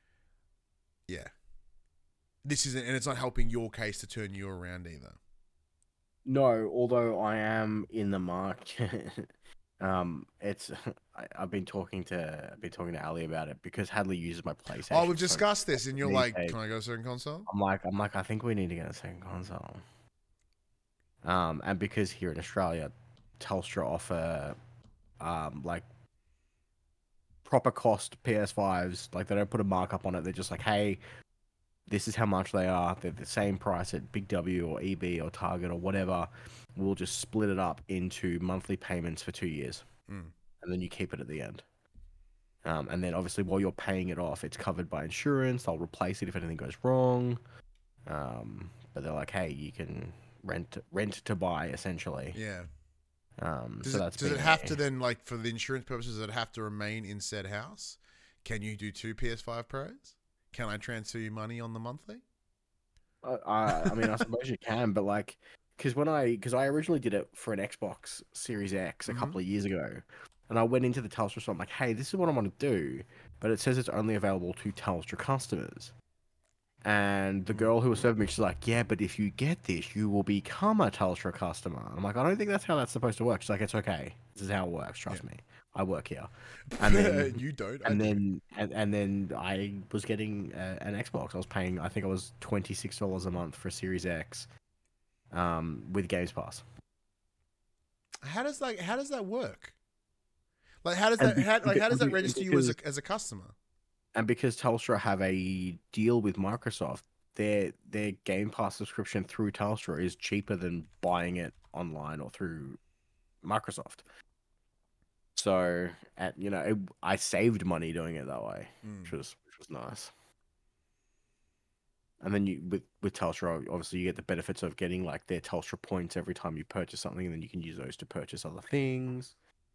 Speaker 2: yeah, this isn't, and it's not helping your case to turn you around either.
Speaker 3: No, although I am in the market. um, it's I, I've been talking to I've been talking to Ali about it because Hadley uses my PlayStation.
Speaker 2: Oh, we've
Speaker 3: so
Speaker 2: discussed this, and you're
Speaker 3: me
Speaker 2: like,
Speaker 3: take-
Speaker 2: "Can I go to a certain console?"
Speaker 3: I'm like I'm like I think we need to get a second console. Um, and because here in Australia, Telstra offer um like proper cost P S fives, like they don't put a markup on it. They're just like, hey, this is how much they are. They're the same price at Big W or E B or Target or whatever. We'll just split it up into monthly payments for two years,
Speaker 2: Mm.
Speaker 3: and then you keep it at the end. Um, and then obviously while you're paying it off, it's covered by insurance. They'll replace it if anything goes wrong. Um, but they're like, hey, you can rent rent to buy essentially.
Speaker 2: Yeah.
Speaker 3: Um,
Speaker 2: Does
Speaker 3: so
Speaker 2: it,
Speaker 3: that's
Speaker 2: does it
Speaker 3: been
Speaker 2: have
Speaker 3: a-
Speaker 2: to then, like, for the insurance purposes, does it have to remain in said house? Can you do two P S five Pros? Can I transfer you money on the monthly?
Speaker 3: Uh, I, I mean, I suppose you can, but like, because when I, because I originally did it for an Xbox Series X a
Speaker 2: Mhm.
Speaker 3: couple of years ago, and I went into the Telstra store, I'm like, hey, this is what I want to do, but it says it's only available to Telstra customers. And the girl who was serving me, she's like, yeah, but if you get this, you will become a Telstra customer. And I'm like, I don't think that's how that's supposed to work. She's like, it's okay. This is how it works. Trust
Speaker 2: Yeah.
Speaker 3: me. I work here. And then
Speaker 2: you don't. I
Speaker 3: and
Speaker 2: do.
Speaker 3: then and, and then I was getting uh, an Xbox. I was paying, I think it was twenty six dollars a month for Series X, um, with Games Pass.
Speaker 2: How does like how does that work? Like how does
Speaker 3: And
Speaker 2: that
Speaker 3: be-
Speaker 2: how, like how does that
Speaker 3: be-
Speaker 2: register you as a
Speaker 3: because-
Speaker 2: as a customer?
Speaker 3: And because Telstra have a deal with Microsoft, their their Game Pass subscription through Telstra is cheaper than buying it online or through Microsoft. So, at you know, it, I saved money doing it that way,
Speaker 2: Mm.
Speaker 3: which was which was nice. And then you with with Telstra, obviously you get the benefits of getting like their Telstra points every time you purchase something, and then you can use those to purchase other things.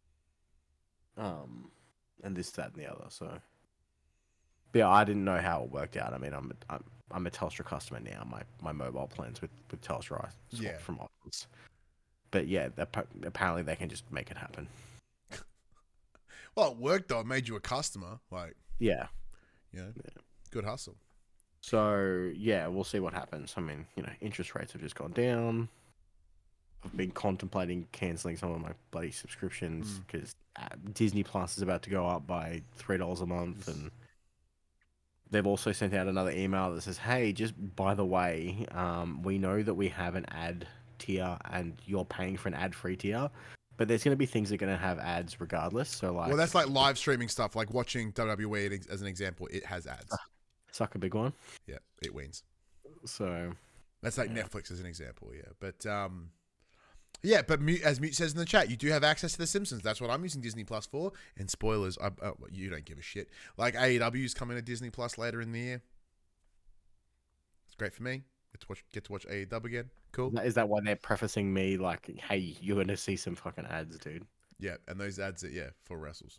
Speaker 3: Um, and this, that, and the other. So, but yeah, I didn't know how it worked out. I mean, I'm a, I'm I'm a Telstra customer now. My my mobile plans with with Telstra, I swapped
Speaker 2: Yeah.
Speaker 3: from options. But yeah, appa- apparently they can just make it happen.
Speaker 2: Well, it worked though. It made you a customer. Like,
Speaker 3: Yeah.
Speaker 2: you know,
Speaker 3: Yeah.
Speaker 2: good hustle.
Speaker 3: So yeah, we'll see what happens. I mean, you know, interest rates have just gone down. I've been contemplating canceling some of my bloody subscriptions
Speaker 2: Mm.
Speaker 3: because uh, Disney Plus is about to go up by three dollars a month,
Speaker 2: Yes.
Speaker 3: and they've also sent out another email that says, "Hey, just by the way, um, we know that we have an ad tier, and you're paying for an ad-free tier, but there's going to be things that are going to have ads regardless. So like,
Speaker 2: Well, that's like live streaming stuff, like watching W W E as an example. It has ads.
Speaker 3: suck a big one.
Speaker 2: Yeah, it wins.
Speaker 3: So
Speaker 2: That's like
Speaker 3: Yeah.
Speaker 2: Netflix as an example. Yeah, but um, yeah, but Mute, as Mute says in the chat, you do have access to The Simpsons. That's what I'm using Disney Plus for. And spoilers, I, uh, you don't give a shit. Like A E W's coming to Disney Plus later in the year. It's great for me. Get to watch, get to watch A E W again. Cool.
Speaker 3: is that why they're prefacing me like, "Hey, you're going to see some fucking ads, dude."
Speaker 2: Yeah, and those ads, are, yeah, for wrestles.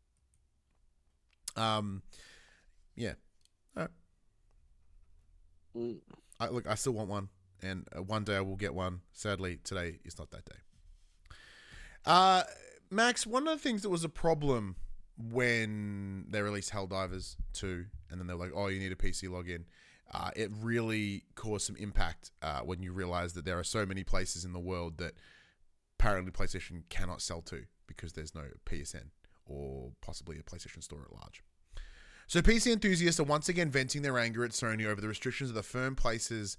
Speaker 2: Um, yeah. All right.
Speaker 3: Mm.
Speaker 2: I, look, I still want one, and uh, one day I will get one. Sadly, today is not that day. Uh, Max, one of the things that was a problem when they released Helldivers two, and then they were like, "Oh, you need a P C login." uh, it really caused some impact uh, when you realize that there are so many places in the world that apparently PlayStation cannot sell to because there's no P S N or possibly a PlayStation Store at large. So P C enthusiasts are once again venting their anger at Sony over the restrictions of the firm places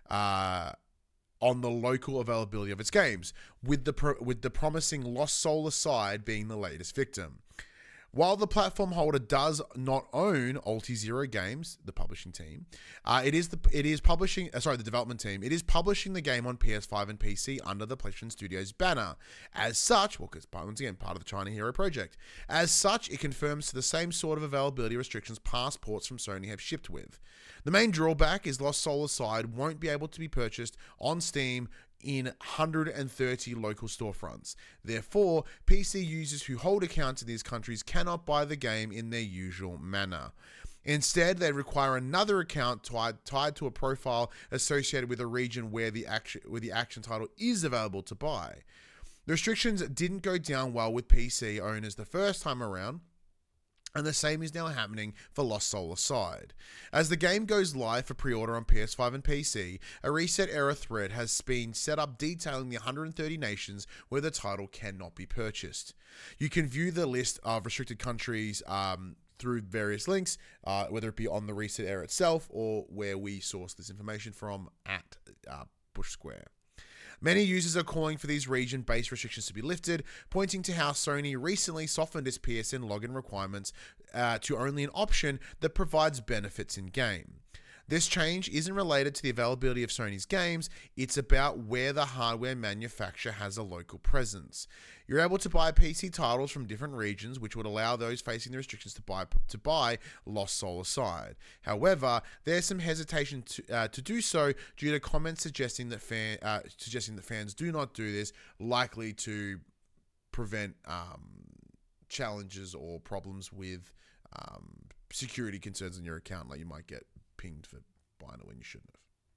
Speaker 2: uh, on the local availability of its games, with the pro- with the promising Lost Soul aside being the latest victim. While the platform holder does not own Ulti-Zero Games, the publishing team, uh, it is the it is publishing uh, sorry the development team. It is publishing the game on P S five and P C under the PlayStation Studios banner. As such, well, because once again part of the China Hero project. As such, it confirms to the same sort of availability restrictions past ports from Sony have shipped with. The main drawback is Lost Soul aside won't be able to be purchased on Steam in one hundred thirty local storefronts. Therefore, P C users who hold accounts in these countries cannot buy the game in their usual manner. Instead, they require another account tied, tied to a profile associated with a region where the action where the action title is available to buy. The restrictions didn't go down well with P C owners the first time around, and the same is now happening for Lost Soul aside. As the game goes live for pre-order on P S five and P C, a reset error thread has been set up detailing the one hundred thirty nations where the title cannot be purchased. You can view the list of restricted countries um, through various links, uh, whether it be on the reset error itself or where we source this information from at uh, Bush Square. Many users are calling for these region-based restrictions to be lifted, pointing to how Sony recently softened its P S N login requirements uh, to only an option that provides benefits in-game. This change isn't related to the availability of Sony's games, it's about where the hardware manufacturer has a local presence. You're able to buy P C titles from different regions, which would allow those facing the restrictions to buy to buy Lost Soul aside. However, there's some hesitation to, uh, to do so due to comments suggesting that fan, uh, suggesting that fans do not do this, likely to prevent um, challenges or problems with um, security concerns in your account, like you might get pinged for buying it when you shouldn't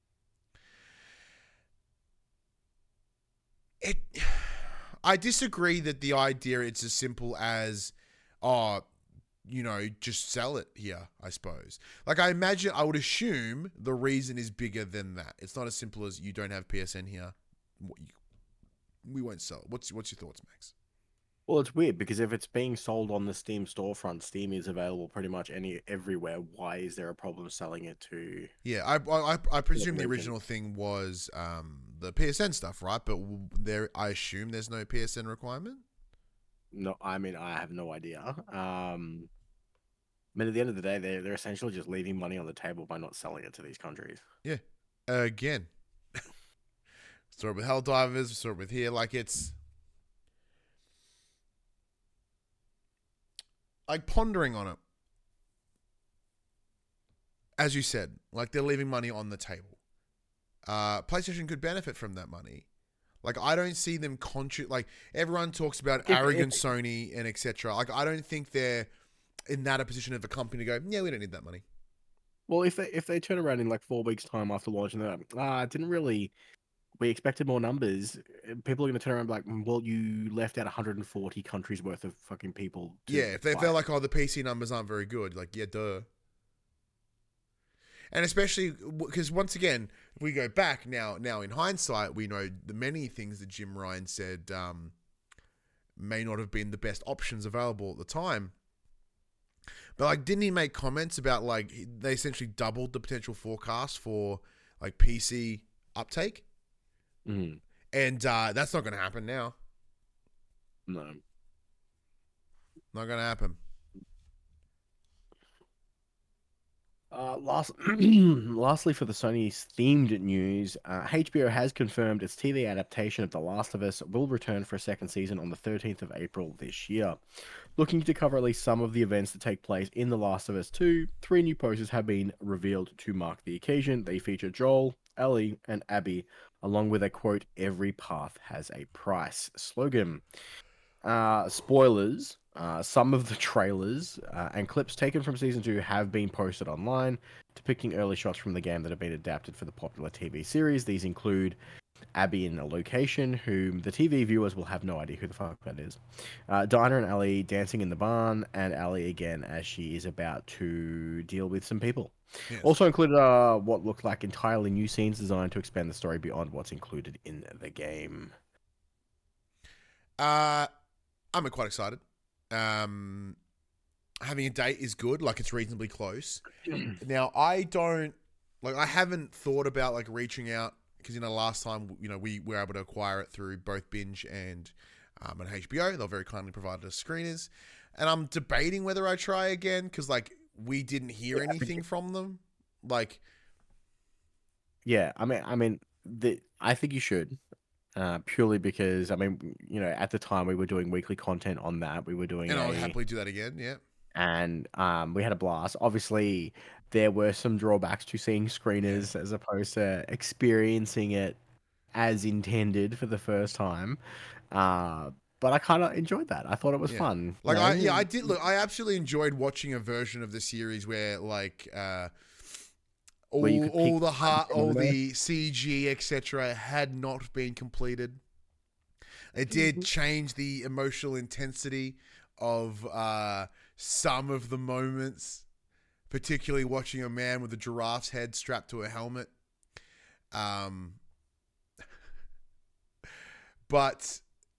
Speaker 2: have. It, I disagree that the idea it's as simple as, oh, you know, just sell it here, I suppose. Like, I imagine, I would assume the reason is bigger than that. It's not as simple as you don't have P S N here. We won't sell it. What's, what's your thoughts, Max?
Speaker 3: Well, it's weird because if it's being sold on the Steam storefront, Steam is available pretty much any everywhere. Why is there a problem selling it to?
Speaker 2: Yeah, I I, I presume the original thing was um, the P S N stuff, right? But there, I assume there's no P S N requirement.
Speaker 3: No, I mean I have no idea. Um, I mean, at the end of the day, they're they're essentially just leaving money on the table by not selling it to these countries.
Speaker 2: Yeah, again, saw it with Helldivers, saw it with here. Like it's. Like, pondering on it, as you said, like, they're leaving money on the table. Uh, PlayStation could benefit from that money. Like, I don't see them conscious. Like, everyone talks about if, arrogant if, Sony and et cetera. Like, I don't think they're in that a position of a company to go, yeah, we don't need that money.
Speaker 3: Well, if they if they turn around in like four weeks' time after launch and they're like, ah, it didn't really. We expected more numbers. People are going to turn around and be like, well, you left out one hundred forty countries worth of fucking people.
Speaker 2: Yeah, if they feel like, oh, the P C numbers aren't very good. Like, yeah, duh. And especially because, once again, if we go back now, now in hindsight, we know the many things that Jim Ryan said um, may not have been the best options available at the time. But, like, didn't he make comments about, like, they essentially doubled the potential forecast for, like, P C uptake?
Speaker 3: Mm.
Speaker 2: And uh, that's not going to happen now.
Speaker 3: No.
Speaker 2: Not going to happen.
Speaker 3: Uh, last, lastly, for the Sony's themed news, uh, H B O has confirmed its T V adaptation of The Last of Us will return for a second season on the thirteenth of April this year. Looking to cover at least some of the events that take place in The Last of Us two, three new posters have been revealed to mark the occasion. They feature Joel, Ellie, and Abby, along with a quote, "Every path has a price" slogan. Uh, spoilers, uh, some of the trailers uh, and clips taken from Season two have been posted online, depicting early shots from the game that have been adapted for the popular T V series. These include Abby in a location, whom the T V viewers will have no idea who the fuck that is. Uh, Dinah and Ellie dancing in the barn, and Ellie again as she is about to deal with some people.
Speaker 2: Yes.
Speaker 3: Also included are what looked like entirely new scenes designed to expand the story beyond what's included in the game.
Speaker 2: Uh, I'm quite excited. Um, having a date is good. Like, it's reasonably close. Now, I don't like. I haven't thought about like reaching out because you know last time you know we were able to acquire it through both Binge and um, and H B O. They very kindly provided us screeners, and I'm debating whether I try again because like we didn't hear
Speaker 3: Yeah,
Speaker 2: anything from them. Like,
Speaker 3: yeah, I mean, I mean, the I think you should. Uh, purely because I mean, you know, at the time we were doing weekly content on that. We were doing
Speaker 2: and
Speaker 3: a,
Speaker 2: I would happily do that again. Yeah.
Speaker 3: and um, we had a blast. Obviously, there were some drawbacks to seeing screeners as opposed to experiencing it as intended for the first time. Uh, but I kind of enjoyed that. I thought it was
Speaker 2: Yeah.
Speaker 3: fun.
Speaker 2: Like
Speaker 3: you
Speaker 2: I
Speaker 3: know?
Speaker 2: yeah, I did look I absolutely enjoyed watching a version of the series where like uh all
Speaker 3: Where you could
Speaker 2: all
Speaker 3: pick
Speaker 2: the heart all
Speaker 3: anime.
Speaker 2: the C G et cetera had not been completed. It did change the emotional intensity of uh some of the moments, particularly watching a man with a giraffe's head strapped to a helmet. Um but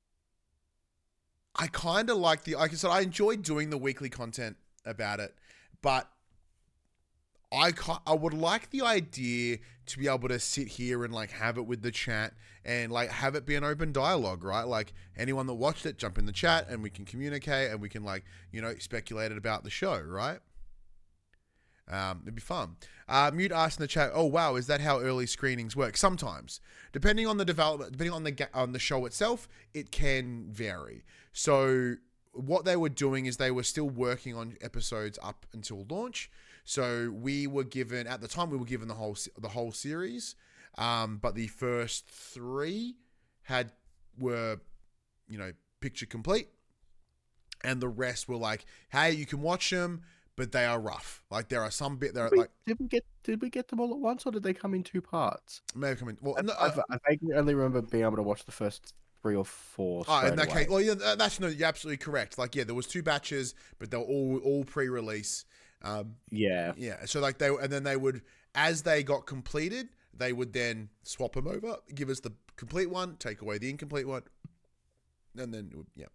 Speaker 2: I kind of like the, like I said, I enjoyed doing the weekly content about it, but I ca- I would like the idea to be able to sit here and like have it with the chat and like have it be an open dialogue, right? Like anyone that watched it, jump in the chat and we can communicate and we can like, you know, speculate about the show, right? Um, it'd be fun. Uh, Mute asked in the chat, "Oh wow, is that how early screenings work?" Sometimes, depending on the development, depending on the ga- on the show itself, it can vary. So what they were doing is they were still working on episodes up until launch. So we were given at the time we were given the whole se- the whole series, um, but the first three had were, you know, picture complete, and the rest were like, "Hey, you can watch them." But they are rough. Like there are some bit there
Speaker 3: Did we,
Speaker 2: like
Speaker 3: did we get did we get them all at once, or did they come in two parts?
Speaker 2: may have come in. Well,
Speaker 3: I,
Speaker 2: no,
Speaker 3: I,
Speaker 2: uh,
Speaker 3: I vaguely only remember being able to watch the first three or four
Speaker 2: oh,
Speaker 3: straight
Speaker 2: in that
Speaker 3: away.
Speaker 2: case, well, yeah, that- that's no, you're absolutely correct. Like, yeah, there was two batches, but they were all all pre-release. Um,
Speaker 3: Yeah,
Speaker 2: yeah, so like they and then they would, as they got completed, they would then swap them over, give us the complete one, take away the incomplete one, and then it would, yeah.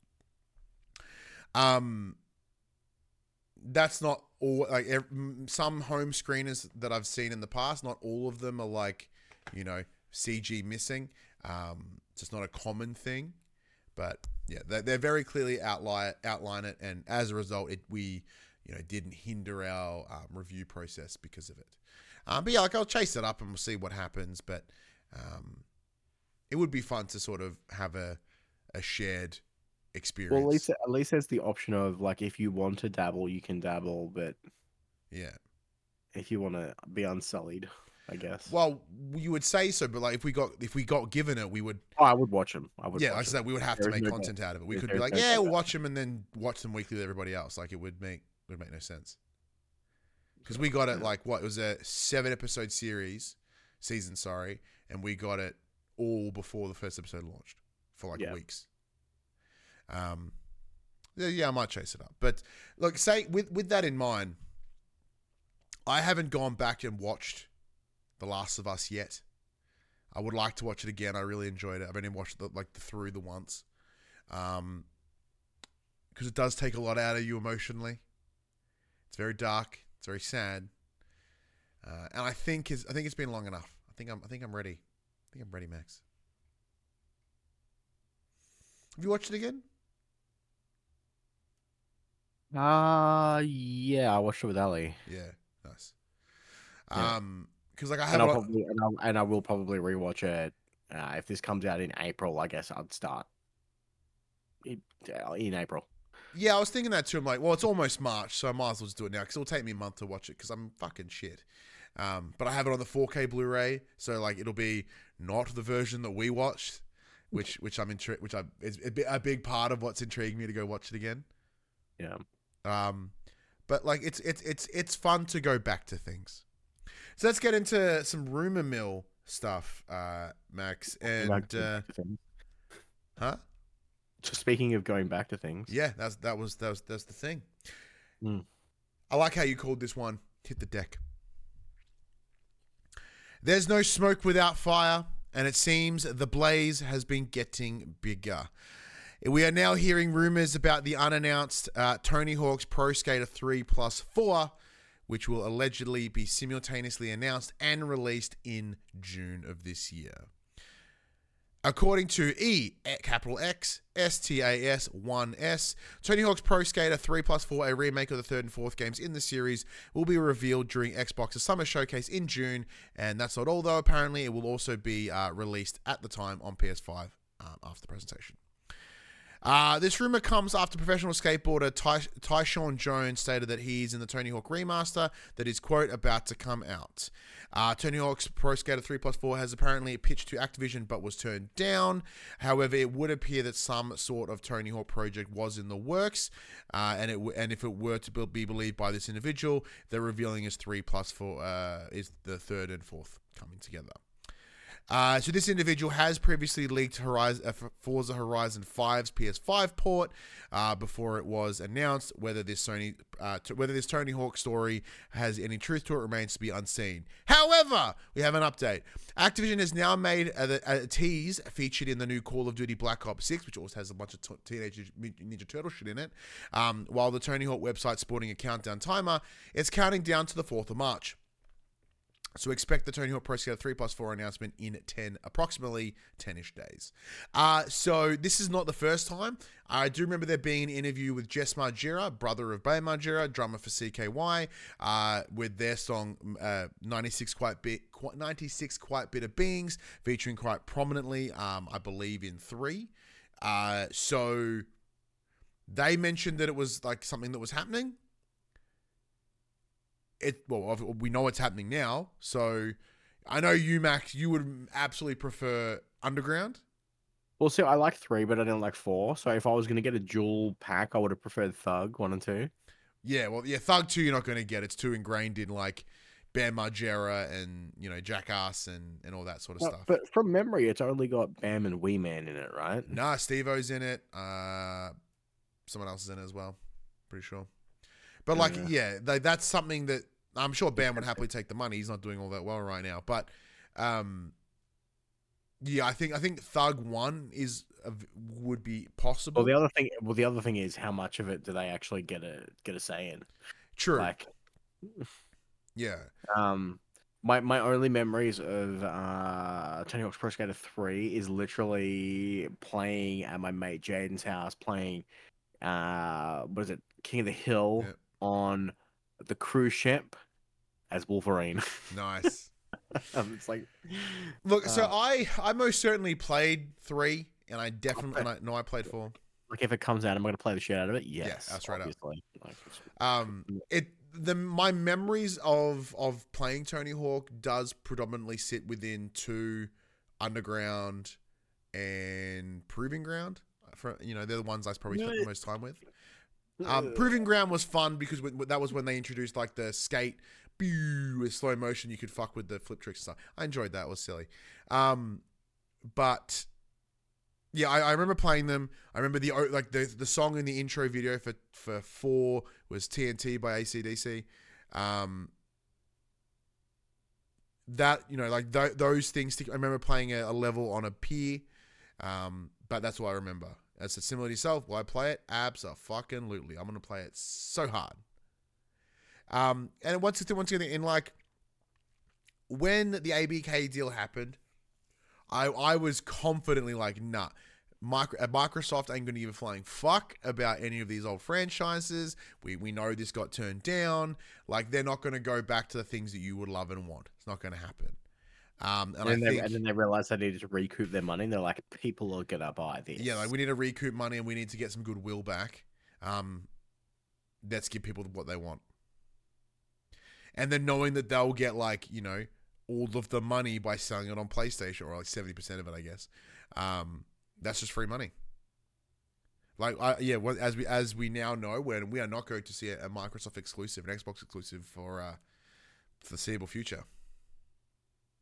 Speaker 2: Um, that's not all. Like ev- m- some home screeners that I've seen in the past, not all of them are like, you know, C G missing. Um, it's just not a common thing, but yeah, they they're very clearly outline outline it, and as a result, it we you know didn't hinder our um, review process because of it. Um, but yeah, like I'll chase it up and we'll see what happens. But um, it would be fun to sort of have a a shared experience.
Speaker 3: well, at least at least there's the option of like if you want to dabble, you can dabble, but
Speaker 2: Yeah.
Speaker 3: if you want to be unsullied, I guess.
Speaker 2: Well, you would say so, but like if we got if we got given it, we would.
Speaker 3: Oh, I would watch them. I would.
Speaker 2: Yeah,
Speaker 3: watch
Speaker 2: like I said, we would have
Speaker 3: There
Speaker 2: to
Speaker 3: is
Speaker 2: make
Speaker 3: no
Speaker 2: content out of it. We
Speaker 3: There-
Speaker 2: could be
Speaker 3: there's
Speaker 2: like,
Speaker 3: no
Speaker 2: yeah,
Speaker 3: doubt
Speaker 2: we'll
Speaker 3: about
Speaker 2: watch them and then watch them weekly with everybody else. Like it would make would make no sense. Because we got it like what it was a seven episode series, season, sorry, and we got it all before the first episode launched for like
Speaker 3: Yeah.
Speaker 2: weeks. Um, yeah, yeah, I might chase it up, but look, say with with that in mind, I haven't gone back and watched The Last of Us yet. I would like to watch it again. I really enjoyed it. I've only watched the, like the, through the once, um, because it does take a lot out of you emotionally. It's very dark. It's very sad, uh, and I think is I think it's been long enough. I think I'm I think I'm ready. I think I'm ready, Max. Have you watched it again?
Speaker 3: Ah, uh, yeah, I watched it with Ali,
Speaker 2: Yeah, nice.
Speaker 3: Yeah.
Speaker 2: Um, because like I
Speaker 3: and
Speaker 2: have
Speaker 3: I'll
Speaker 2: a lot,
Speaker 3: probably and, I'll, and I will probably rewatch it uh, if this comes out in April. I guess I'd start in, uh, in April.
Speaker 2: yeah, I was thinking that too. I'm like, well, it's almost March, so I might as well just do it now because it'll take me a month to watch it because I'm fucking shit. Um, but I have it on the four K Blu-ray, so like it'll be not the version that we watched, which which I'm intri- which I is a, bi- a big part of what's intriguing me to go watch it again.
Speaker 3: Yeah.
Speaker 2: Um, but like it's it's it's it's fun to go back to things. So let's get into some rumor mill stuff, uh, Max.
Speaker 3: Going back
Speaker 2: And
Speaker 3: to-
Speaker 2: uh,
Speaker 3: to things.
Speaker 2: huh?
Speaker 3: Just speaking of going back to things.
Speaker 2: Yeah, that's that was that was that's the thing.
Speaker 3: Mm.
Speaker 2: I like how you called this one. Hit the deck. There's no smoke without fire, and it seems the blaze has been getting bigger. We are now hearing rumors about the unannounced uh, Tony Hawk's Pro Skater three Plus four, which will allegedly be simultaneously announced and released in June of this year. According to E, capital X, S T A S one S, Tony Hawk's Pro Skater three plus four, a remake of the third and fourth games in the series, will be revealed during Xbox's Summer Showcase in June. And that's not all, though. Apparently, it will also be uh, released at the time on P S five um, after the presentation. Uh, this rumor comes after professional skateboarder Ty- Tyshawn Jones stated that he's in the Tony Hawk remaster that is, quote, about to come out. Uh, Tony Hawk's Pro Skater three plus four has apparently pitched to Activision but was turned down. However, it would appear that some sort of Tony Hawk project was in the works, uh, and it w- and if it were to be believed by this individual, they're revealing as three plus four uh, is the third and fourth coming together. Uh, so this individual has previously leaked Horizon, uh, Forza Horizon five's P S five port uh, before it was announced. Whether this Sony, uh, t- whether this Tony Hawk story has any truth to it remains to be unseen. However, we have an update. Activision has now made a, a tease featured in the new Call of Duty Black Ops six, which also has a bunch of t- Teenage Ninja Turtle shit in it. Um, while the Tony Hawk website sporting a countdown timer, it's counting down to the fourth of March. So expect the Tony Hawk Pro Skater three plus four announcement in ten, approximately ten-ish days. Uh, so this is not the first time. I do remember there being an interview with Jess Margera, brother of Bam Margera, drummer for C K Y, uh, with their song uh, ninety-six Quite Bit, ninety-six Quite Bitter Beings, featuring quite prominently, um, I believe, in three. Uh, so they mentioned that it was like something that was happening. It well, we know it's happening now. So I know you, Max, you would absolutely prefer Underground.
Speaker 3: Well, see, I like three, but I didn't like four. So if I was going to get a dual pack, I would have preferred Thug one and two.
Speaker 2: Yeah, well, yeah, Thug two you're not going to get. It's too ingrained in like Bam Margera and, you know, Jackass and, and all that sort of
Speaker 3: No,
Speaker 2: stuff.
Speaker 3: but from memory, it's only got Bam and Wee Man in it, right?
Speaker 2: Nah, Steve-O's in it. Uh, someone else is in it as well. Pretty sure. But like, yeah,
Speaker 3: Yeah.
Speaker 2: they, that's something that I'm sure Bam would happily take the money. He's not doing all that well right now. But um, yeah, I think I think Thug one is uh, would be possible.
Speaker 3: Well, the other thing, well, the other thing is how much of it do they actually get a get a say in?
Speaker 2: True.
Speaker 3: Like,
Speaker 2: yeah.
Speaker 3: um, my my only memories of uh Tony Hawk's Pro Skater three is literally playing at my mate Jaden's house, playing uh, what is it, King of the Hill
Speaker 2: Yep.
Speaker 3: on the cruise ship as Wolverine.
Speaker 2: Nice.
Speaker 3: um, it's like,
Speaker 2: Look, so
Speaker 3: uh,
Speaker 2: I I most certainly played three, and I definitely
Speaker 3: Okay.
Speaker 2: and I know I played four.
Speaker 3: like if it comes out, am I going to play the shit out of it? Yes,
Speaker 2: that's right up.
Speaker 3: obviously. Like, it's-
Speaker 2: Um, it the my memories of of playing Tony Hawk does predominantly sit within two, Underground and Proving Ground. For you know, they're the ones I probably spent the most time with. Um, Proving Ground was fun because when, that was when they introduced like the skate pew, with slow motion. You could fuck with the flip tricks and stuff. I enjoyed that. It was silly. Um, but yeah, I, I remember playing them. I remember the like the the song in the intro video for for four was T N T by A C D C. Um, that you know like th- those things. Stick, I remember playing a, a level on a pier. Um, but that's what I remember. As a similar to yourself, will I play it? Abso-fucking-lutely. I'm gonna play it so hard. Um, and once again, once again, in like when the A B K deal happened, I I was confidently like, nah, Micro, Microsoft ain't gonna give a flying fuck about any of these old franchises. We we know this got turned down. Like they're not gonna go back to the things that you would love and want. It's not gonna happen. Um, and,
Speaker 3: and, then
Speaker 2: I
Speaker 3: they,
Speaker 2: think,
Speaker 3: and then they realized they needed to recoup their money, and they're like, people are gonna buy this.
Speaker 2: yeah, like we need to recoup money and we need to get some goodwill back. Um, let's give people what they want. And then knowing that they'll get like, you know, all of the money by selling it on PlayStation, or like seventy percent of it, I guess. Um, that's just free money. Like, I, yeah, well, as we as we now know, when we are not going to see a, a Microsoft exclusive, an Xbox exclusive for uh, for the foreseeable future.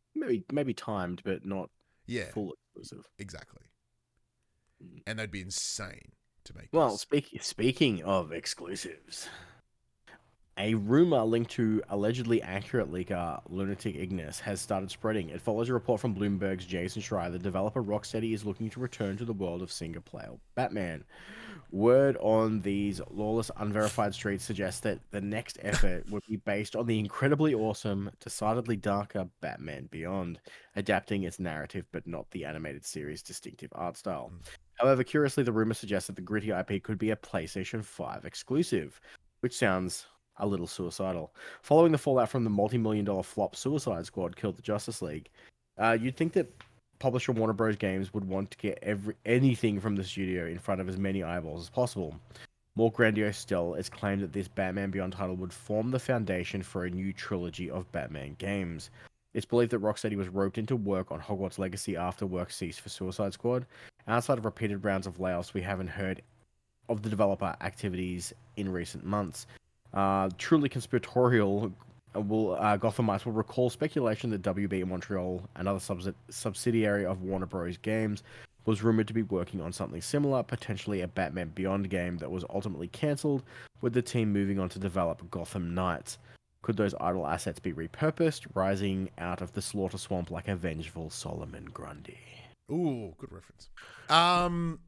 Speaker 3: maybe maybe timed, but not
Speaker 2: Yeah,
Speaker 3: full exclusive.
Speaker 2: exactly.
Speaker 3: Mm.
Speaker 2: And they'd be insane to make
Speaker 3: Well,
Speaker 2: this.
Speaker 3: speak, speaking of exclusives, a rumor linked to allegedly accurate leaker Lunatic Ignis has started spreading. It follows a report from Bloomberg's Jason Schreier. The developer Rocksteady is looking to return to the world of single-player Batman. Word on these lawless, unverified streets suggests that the next effort would be based on the incredibly awesome, decidedly darker Batman Beyond, adapting its narrative but not the animated series' distinctive art style.
Speaker 2: Mm.
Speaker 3: However, curiously, the rumor suggests that the gritty I P could be a PlayStation five exclusive, which sounds a little suicidal. Following the fallout from the multi-million dollar flop Suicide Squad killed the Justice League, uh, you'd think that publisher Warner Bros. Games would want to get every anything from the studio in front of as many eyeballs as possible. More grandiose still, it's claimed that this Batman Beyond title would form the foundation for a new trilogy of Batman games. It's believed that Rocksteady was roped into work on Hogwarts Legacy after work ceased for Suicide Squad. Outside of repeated rounds of layoffs, we haven't heard of the developer activities in recent months. Uh, truly conspiratorial will uh, Gothamites will recall speculation that W B Montreal, another subs- subsidiary of Warner Bros. Games, was rumored to be working on something similar, potentially a Batman Beyond game that was ultimately cancelled, with the team moving on to develop Gotham Knights. Could those idle assets be repurposed, rising out of the slaughter swamp like a vengeful Solomon Grundy?
Speaker 2: Ooh, good reference. Um,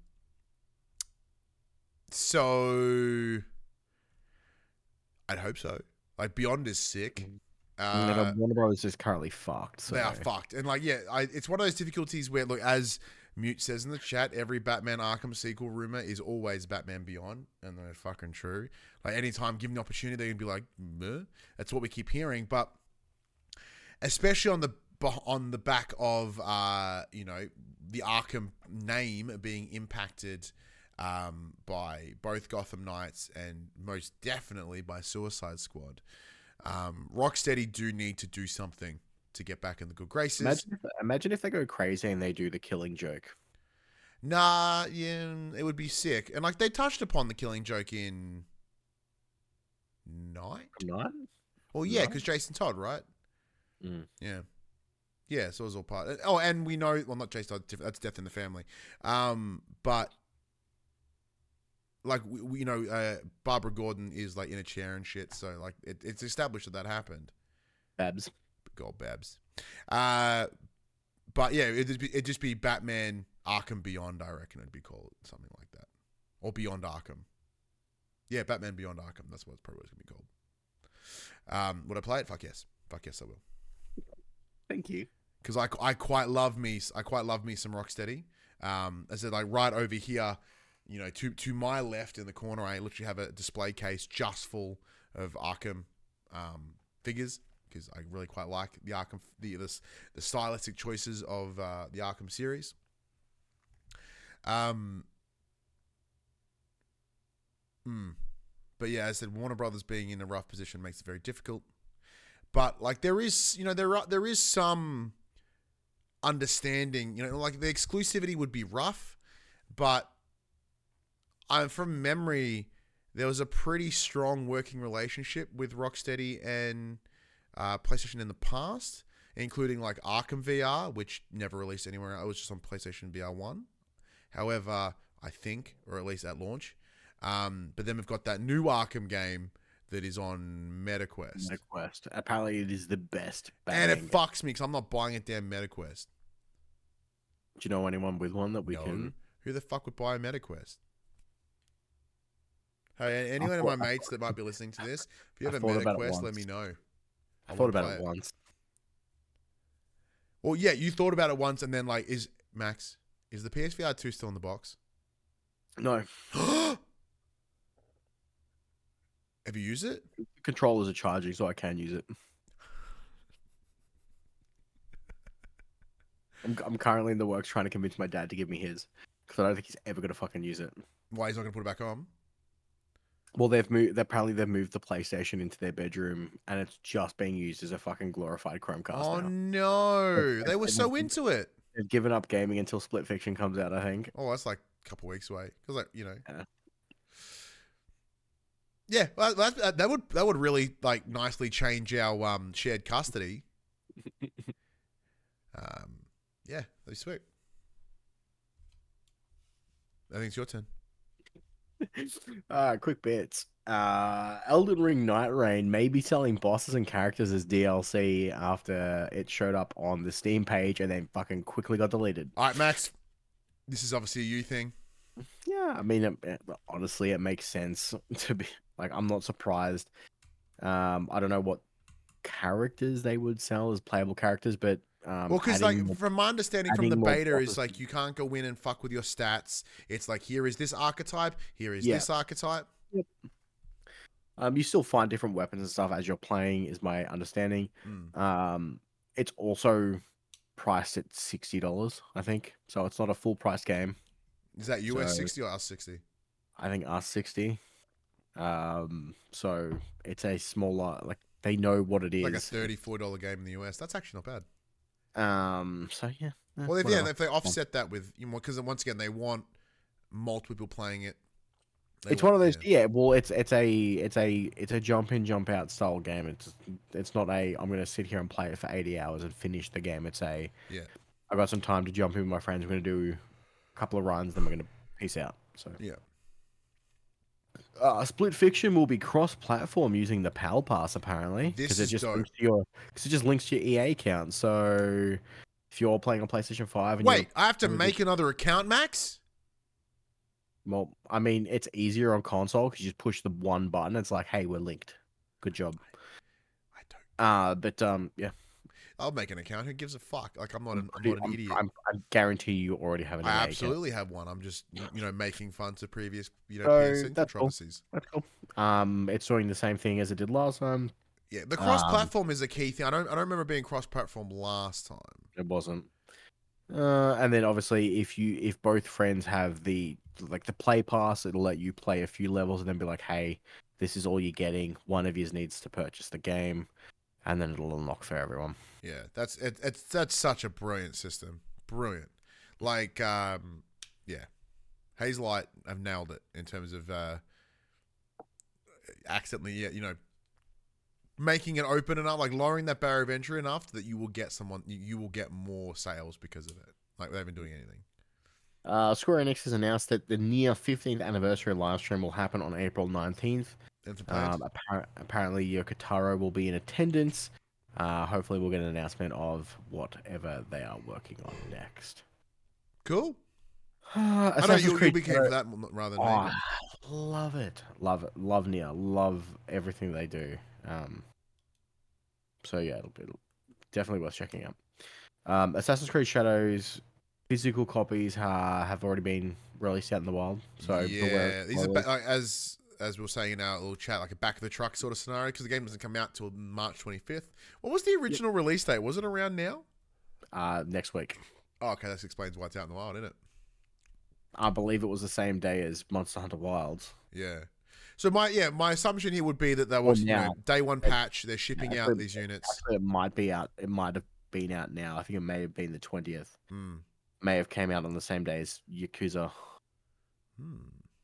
Speaker 2: so I'd hope so. Like Beyond is sick.
Speaker 3: Yeah,
Speaker 2: Uh,
Speaker 3: but Warner Bros. Is currently fucked. So.
Speaker 2: They are fucked, and like, yeah, I, it's one of those difficulties where, look, as Mute says in the chat, every Batman Arkham sequel rumor is always Batman Beyond, and they're fucking true. Like, anytime given the opportunity, they're gonna be like, meh. That's what we keep hearing, but especially on the on the back of uh, you know, the Arkham name being impacted um, by both Gotham Knights and most definitely by Suicide Squad. Um, Rocksteady do need to do something to get back in the good graces.
Speaker 3: Imagine if, imagine if they go crazy and they do the Killing Joke.
Speaker 2: Nah, yeah, it would be sick. And like they touched upon the Killing Joke in Night.
Speaker 3: Night?
Speaker 2: Well, yeah, because Jason Todd, right?
Speaker 3: Mm.
Speaker 2: Yeah, yeah. So it was all part. Oh, and we know, well, not Jason Todd. That's Death in the Family. Um, but like we, we, you know, uh, Barbara Gordon is like in a chair and shit. So like it, it's established that that happened.
Speaker 3: Babs.
Speaker 2: God, Babs. Uh, but yeah, it'd, be, it'd just be Batman Arkham Beyond, I reckon it'd be called something like that. Or Beyond Arkham. Yeah, Batman Beyond Arkham. That's what it's probably going to be called. Um, would I play it? Fuck yes. Fuck yes, I will.
Speaker 3: Thank you.
Speaker 2: Because I, I quite love me I quite love me some Rocksteady. Um, I said, like right over here, you know, to to my left in the corner, I literally have a display case just full of Arkham um, figures. Because I really quite like the Arkham, the the, the stylistic choices of uh, the Arkham series. Um, mm, but yeah, as I said, Warner Brothers being in a rough position makes it very difficult. But like there is, you know, there are, there is some understanding. You know, like the exclusivity would be rough, but I'm from memory, there was a pretty strong working relationship with Rocksteady and Uh, PlayStation in the past, including like Arkham V R, which never released anywhere. It was just on PlayStation V R one. However, I think, or at least at launch. Um, but then we've got that new Arkham game that is on MetaQuest.
Speaker 3: MetaQuest. Apparently, it is the best.
Speaker 2: And it
Speaker 3: game.
Speaker 2: fucks me because I'm not buying a damn MetaQuest.
Speaker 3: Do you know anyone with one that we
Speaker 2: No.
Speaker 3: can?
Speaker 2: Who the fuck would buy a MetaQuest? Hey, anyone of my mates that might be listening to this, if you have
Speaker 3: I
Speaker 2: a
Speaker 3: thought about it
Speaker 2: MetaQuest, let
Speaker 3: once.
Speaker 2: me know.
Speaker 3: I thought about it once.
Speaker 2: Well, yeah, you thought about it once, and then like, is Max, is the P S V R two still in the box?
Speaker 3: No.
Speaker 2: Have you used it?
Speaker 3: Controllers are charging, so I can use it. I'm, I'm currently in the works trying to convince my dad to give me his, because I don't think he's ever gonna fucking use it.
Speaker 2: Why he's not gonna put it back on?
Speaker 3: Well, they've moved. They apparently they've moved the PlayStation into their bedroom, and it's just being used as a fucking glorified Chromecast
Speaker 2: Oh
Speaker 3: now.
Speaker 2: no, they were so into it.
Speaker 3: They've given up gaming until Split Fiction comes out, I think.
Speaker 2: Oh, that's like a couple weeks away. Because like you know,
Speaker 3: Yeah.
Speaker 2: yeah, well, that, that would that would really like nicely change our um shared custody. Um, yeah, that'd be sweet. I think it's your turn.
Speaker 3: uh, quick bits. Uh, Elden Ring Night Rain may be selling bosses and characters as D L C after it showed up on the Steam page and then fucking quickly got deleted.
Speaker 2: All right, Max. This is obviously a you thing.
Speaker 3: Yeah, I mean, it, it- honestly, it makes sense to be like, I'm not surprised. Um, I don't know what characters they would sell as playable characters, but um,
Speaker 2: Well, because like
Speaker 3: adding more-
Speaker 2: from my understanding from the
Speaker 3: adding more
Speaker 2: beta is
Speaker 3: bosses-
Speaker 2: like you can't go in and fuck with your stats. It's like here is this archetype, here is
Speaker 3: Yeah.
Speaker 2: this archetype.
Speaker 3: um, you still find different weapons and stuff as you're playing, is my understanding.
Speaker 2: Mm.
Speaker 3: Um, it's also priced at sixty dollars, I think, so it's not a full price game.
Speaker 2: Is that U S
Speaker 3: So-
Speaker 2: sixty or us sixty?
Speaker 3: I think R sixty. Um, so it's a smaller, like they know what it is.
Speaker 2: Like a thirty-four dollar game in the U S. That's actually not bad.
Speaker 3: Um, so yeah. eh,
Speaker 2: Well, if, yeah,
Speaker 3: whatever.
Speaker 2: if they offset that with, you know, because once again they want multiple people playing it. They
Speaker 3: It's
Speaker 2: want-
Speaker 3: one of those,
Speaker 2: yeah.
Speaker 3: yeah. Well, it's it's a it's a it's a jump in, jump out style game. It's it's not a I'm gonna sit here and play it for eighty hours and finish the game. It's a
Speaker 2: Yeah.
Speaker 3: I got some time to jump in with my friends. We're gonna do a couple of runs, then we're gonna peace out. So
Speaker 2: Yeah.
Speaker 3: uh, Split Fiction will be cross-platform using the PAL Pass apparently,
Speaker 2: This
Speaker 3: it
Speaker 2: is
Speaker 3: just
Speaker 2: dope.
Speaker 3: links to your because it just links to your E A account. So if you're playing on PlayStation Five, and you're-
Speaker 2: Wait, I have to
Speaker 3: Or
Speaker 2: make
Speaker 3: just-
Speaker 2: another account, Max?
Speaker 3: well, I mean, it's easier on console because you just push the one button. It's like, hey, we're linked. Good job.
Speaker 2: I don't.
Speaker 3: Uh, but um, yeah.
Speaker 2: I'll make an account. Who gives a fuck? Like I'm not an, I'm
Speaker 3: Dude,
Speaker 2: not an
Speaker 3: I'm-
Speaker 2: idiot.
Speaker 3: I'm, I guarantee you already have an E A
Speaker 2: I
Speaker 3: account.
Speaker 2: absolutely have one. I'm just you know making fun to previous you know
Speaker 3: So,
Speaker 2: P S N
Speaker 3: that's cool.
Speaker 2: controversies.
Speaker 3: That's cool. Um, it's doing the same thing as it did last time.
Speaker 2: Yeah, the
Speaker 3: Um,
Speaker 2: cross-platform is a key thing. I don't I don't remember being cross-platform last time.
Speaker 3: It wasn't. Uh, and then obviously, if you if both friends have the like the play pass, it'll let you play a few levels and then be like, hey, this is all you're getting. One of you needs to purchase the game, and then it'll unlock for everyone.
Speaker 2: Yeah, that's it, it's that's such a brilliant system. Brilliant. Like um yeah. Hazelight have nailed it in terms of uh accidentally yeah, you know making it open enough, like lowering that barrier of entry enough that you will get someone you, you will get more sales because of it. Like they haven't been doing anything.
Speaker 3: Uh, Square Enix has announced that the near fifteenth anniversary live stream will happen on April nineteenth.
Speaker 2: Enterprise.
Speaker 3: Um, appar- apparently, Yoko Taro will be in attendance. Uh, hopefully, we'll get an announcement of whatever they are working on next.
Speaker 2: Cool.
Speaker 3: Uh,
Speaker 2: I know
Speaker 3: Assassin's
Speaker 2: you'll, you'll
Speaker 3: Creed
Speaker 2: be keen
Speaker 3: Shadow-
Speaker 2: for that m- rather than
Speaker 3: Oh,
Speaker 2: me.
Speaker 3: love it, love it, love Nia, love everything they do. Um, so yeah, it'll be definitely worth checking out. Um, Assassin's Creed Shadows physical copies uh, have already been released out in the wild. So
Speaker 2: yeah,
Speaker 3: beware-
Speaker 2: these are
Speaker 3: beware.
Speaker 2: ba- like, as as we were saying in our little chat, like a back of the truck sort of scenario because the game doesn't come out till March twenty-fifth. What was the original release date? Was it around now?
Speaker 3: uh, next week.
Speaker 2: Oh, okay, that explains why it's out in the wild, isn't it?
Speaker 3: I believe it was the same day as Monster Hunter Wilds.
Speaker 2: Yeah. So my yeah, my assumption here would be that that was you know,
Speaker 3: now.
Speaker 2: day one patch. They're shipping
Speaker 3: Yeah,
Speaker 2: out
Speaker 3: but-
Speaker 2: these units.
Speaker 3: Actually, it might be out. It might have been out now. I think it may have been the twentieth.
Speaker 2: Hmm.
Speaker 3: May have came out on the same day as Yakuza.
Speaker 2: Hmm.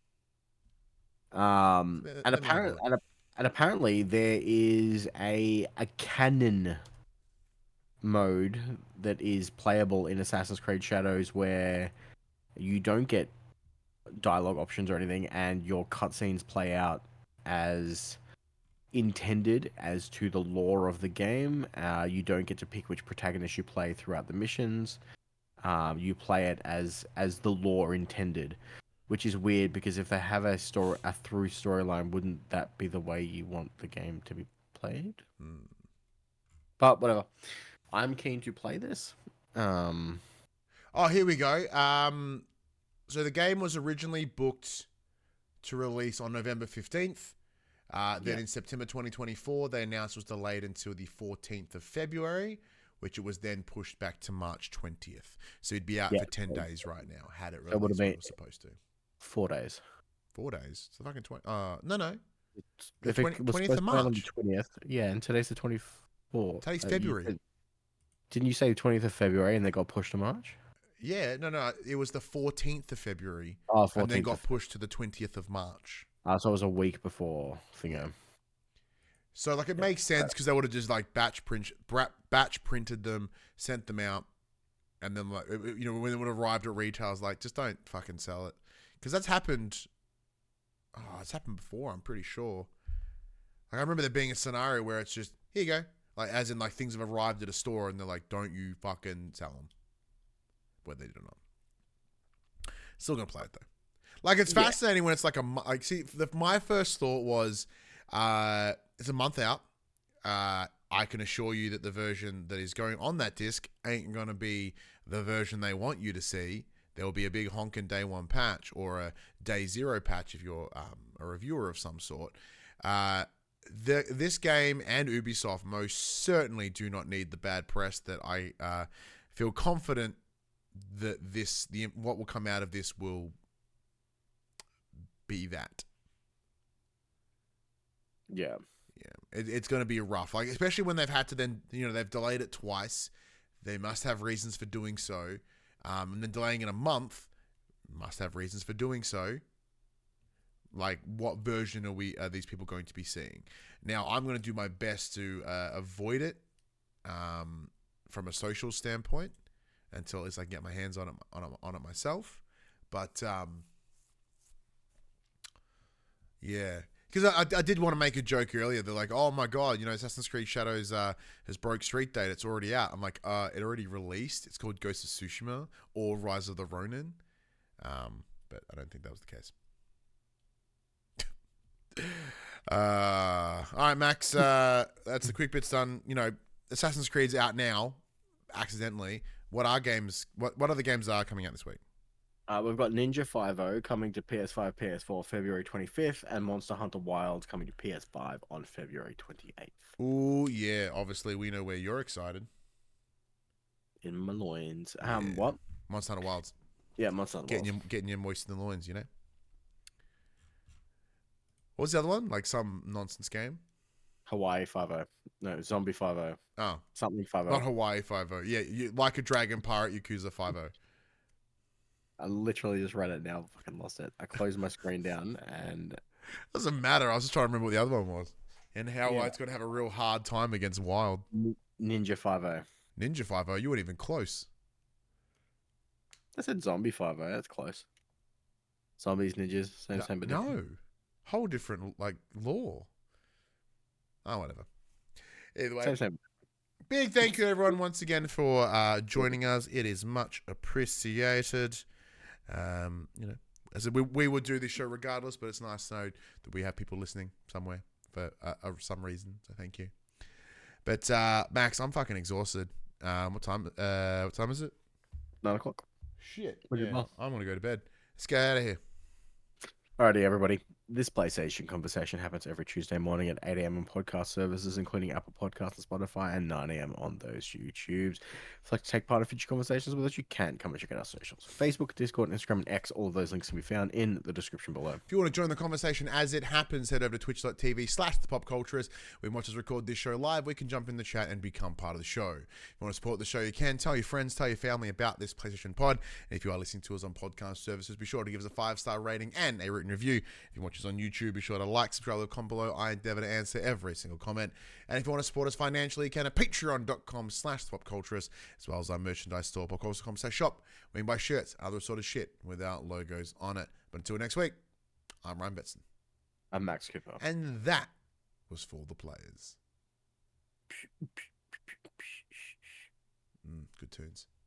Speaker 3: Um,
Speaker 2: Let-
Speaker 3: and
Speaker 2: let me have a
Speaker 3: apparently,
Speaker 2: look.
Speaker 3: and, and apparently there is a a canon mode that is playable in Assassin's Creed Shadows where you don't get dialogue options or anything, and your cutscenes play out as intended as to the lore of the game. Uh, you don't get to pick which protagonist you play throughout the missions. Um, you play it as as the lore intended, which is weird because if they have a story a through storyline, wouldn't that be the way you want the game to be played?
Speaker 2: Hmm.
Speaker 3: But whatever, I'm keen to play this. Um,
Speaker 2: Oh, here we go. Um, so the game was originally booked to release on November fifteenth. Uh, then
Speaker 3: Yeah.
Speaker 2: in September twenty twenty-four, they announced it was delayed until the fourteenth of February, which it was then pushed back to March twentieth. So it'd be out
Speaker 3: Yeah,
Speaker 2: for ten
Speaker 3: so-
Speaker 2: days right now, had it
Speaker 3: So it would've
Speaker 2: released when
Speaker 3: been-
Speaker 2: it was supposed to.
Speaker 3: four days.
Speaker 2: Four days. So fucking twenty. Uh, no, no. The
Speaker 3: If it
Speaker 2: 20
Speaker 3: was
Speaker 2: 20th
Speaker 3: supposed
Speaker 2: of
Speaker 3: to be out on the
Speaker 2: March.
Speaker 3: twentieth, yeah, and today's the twenty-fourth.
Speaker 2: Today's
Speaker 3: Uh, you
Speaker 2: February.
Speaker 3: said- didn't you say twentieth of February and they got pushed to March?
Speaker 2: Yeah, no, no. It was the fourteenth of February,
Speaker 3: Oh,
Speaker 2: and then
Speaker 3: fourteenth.
Speaker 2: got
Speaker 3: Of,
Speaker 2: pushed to the twentieth of March.
Speaker 3: uh, so it was a week before Thingo.
Speaker 2: So like it makes sense because they would have just like batch print, bra- batch printed them, sent them out, and then like you know when it would have arrived at retail, I was like, just don't fucking sell it, because that's happened. Oh, it's happened before. I'm pretty sure. Like I remember there being a scenario where it's just here you go, like as in like things have arrived at a store and they're like, don't you fucking sell them, whether they did or not. Still gonna play it though. Like it's fascinating yeah. when it's like a like. See, the, my first thought was, uh, it's a month out. Uh, I can assure you that the version that is going on that disc ain't gonna be the version they want you to see. There will be a big honking day one patch or a day zero patch if you're um, a reviewer of some sort. Uh, the, this game and Ubisoft most certainly do not need the bad press that I uh, feel confident that this the what will come out of this will be that.
Speaker 3: Yeah.
Speaker 2: Yeah. It, it's going to be rough. Like, especially when they've had to then, you know, they've delayed it twice. They must have reasons for doing so. Um, and then delaying it a month must have reasons for doing so. Like, what version are we are these people going to be seeing? Now, I'm going to do my best to uh, avoid it um, from a social standpoint until at least I can get my hands on it on it, on it myself. But um, yeah, because I, I did want to make a joke earlier. They're like, "Oh my god, you know, Assassin's Creed Shadows uh, has broke street date. It's already out." I'm like, "Uh, it already released. It's called Ghost of Tsushima or Rise of the Ronin." Um, but I don't think that was the case. uh, all right, Max. Uh, that's the quick bits done. You know, Assassin's Creed's out now, accidentally. What are games? What what other games are coming out this week?
Speaker 3: Uh, we've got Ninja five oh coming to P S five, P S four February twenty-fifth, and Monster Hunter Wilds coming to P S five on February twenty-eighth.
Speaker 2: Oh yeah, obviously we know where you're excited.
Speaker 3: In my loins. Um,
Speaker 2: Yeah.
Speaker 3: what?
Speaker 2: Monster Hunter Wilds.
Speaker 3: Yeah, Monster Hunter
Speaker 2: Getting
Speaker 3: Wilds.
Speaker 2: you, getting you moist in the loins, you know. What was the other one? Like some nonsense game?
Speaker 3: Hawaii five oh. No, Zombie five oh.
Speaker 2: Oh,
Speaker 3: Something five oh.
Speaker 2: not Hawaii five oh. Yeah, you, like a dragon pirate Yakuza five oh.
Speaker 3: I literally just read it now. Fucking lost it. I closed my screen down and
Speaker 2: Doesn't matter. I was just trying to remember what the other one was. And how
Speaker 3: Yeah.
Speaker 2: it's going to have a real hard time against Wild.
Speaker 3: Ninja five oh.
Speaker 2: Ninja five oh, you weren't even close.
Speaker 3: I said Zombie five oh. That's close. Zombies, ninjas, same,
Speaker 2: No,
Speaker 3: same, but different.
Speaker 2: no. Whole different, like, lore. Oh, whatever. Either way.
Speaker 3: Same, same.
Speaker 2: Big thank you, everyone, once again for uh, joining us. It is much appreciated. Um, you know, as we we would do this show regardless, but it's nice to know that we have people listening somewhere for uh, uh, some reason. So thank you. But uh, Max, I'm fucking exhausted. Um, what time? Uh, what time is it?
Speaker 3: Nine o'clock.
Speaker 2: Shit.
Speaker 3: Pretty
Speaker 2: Yeah,
Speaker 3: well.
Speaker 2: I'm gonna go to bed. Let's get out of here.
Speaker 3: Alrighty, everybody. This PlayStation conversation happens every Tuesday morning at eight a.m. on podcast services, including Apple Podcasts and Spotify, and nine a.m. on those YouTubes. If you'd like to take part in future conversations with us, you can come and check out our socials. Facebook, Discord, Instagram, and X. All of those links can be found in the description below.
Speaker 2: If you want to join the conversation as it happens, head over to twitch.tv slash the pop culturist. We watch us record this show live. We can jump in the chat and become part of the show. If you want to support the show, you can tell your friends, tell your family about this PlayStation Pod. And if you are listening to us on podcast services, be sure to give us a five-star rating and a written review. If you watch us on YouTube, be sure to like, subscribe, leave a comment below. I endeavor to answer every single comment. And if you want to support us financially, you can at patreon.com slash the pop culturist, as well as our merchandise store, popculturist dot com slash shop. We can buy shirts, other sort of shit without logos on it. But until next week, I'm Ryan Betson.
Speaker 3: I'm Max Cooper.
Speaker 2: And that was for the players. Mm, good tunes.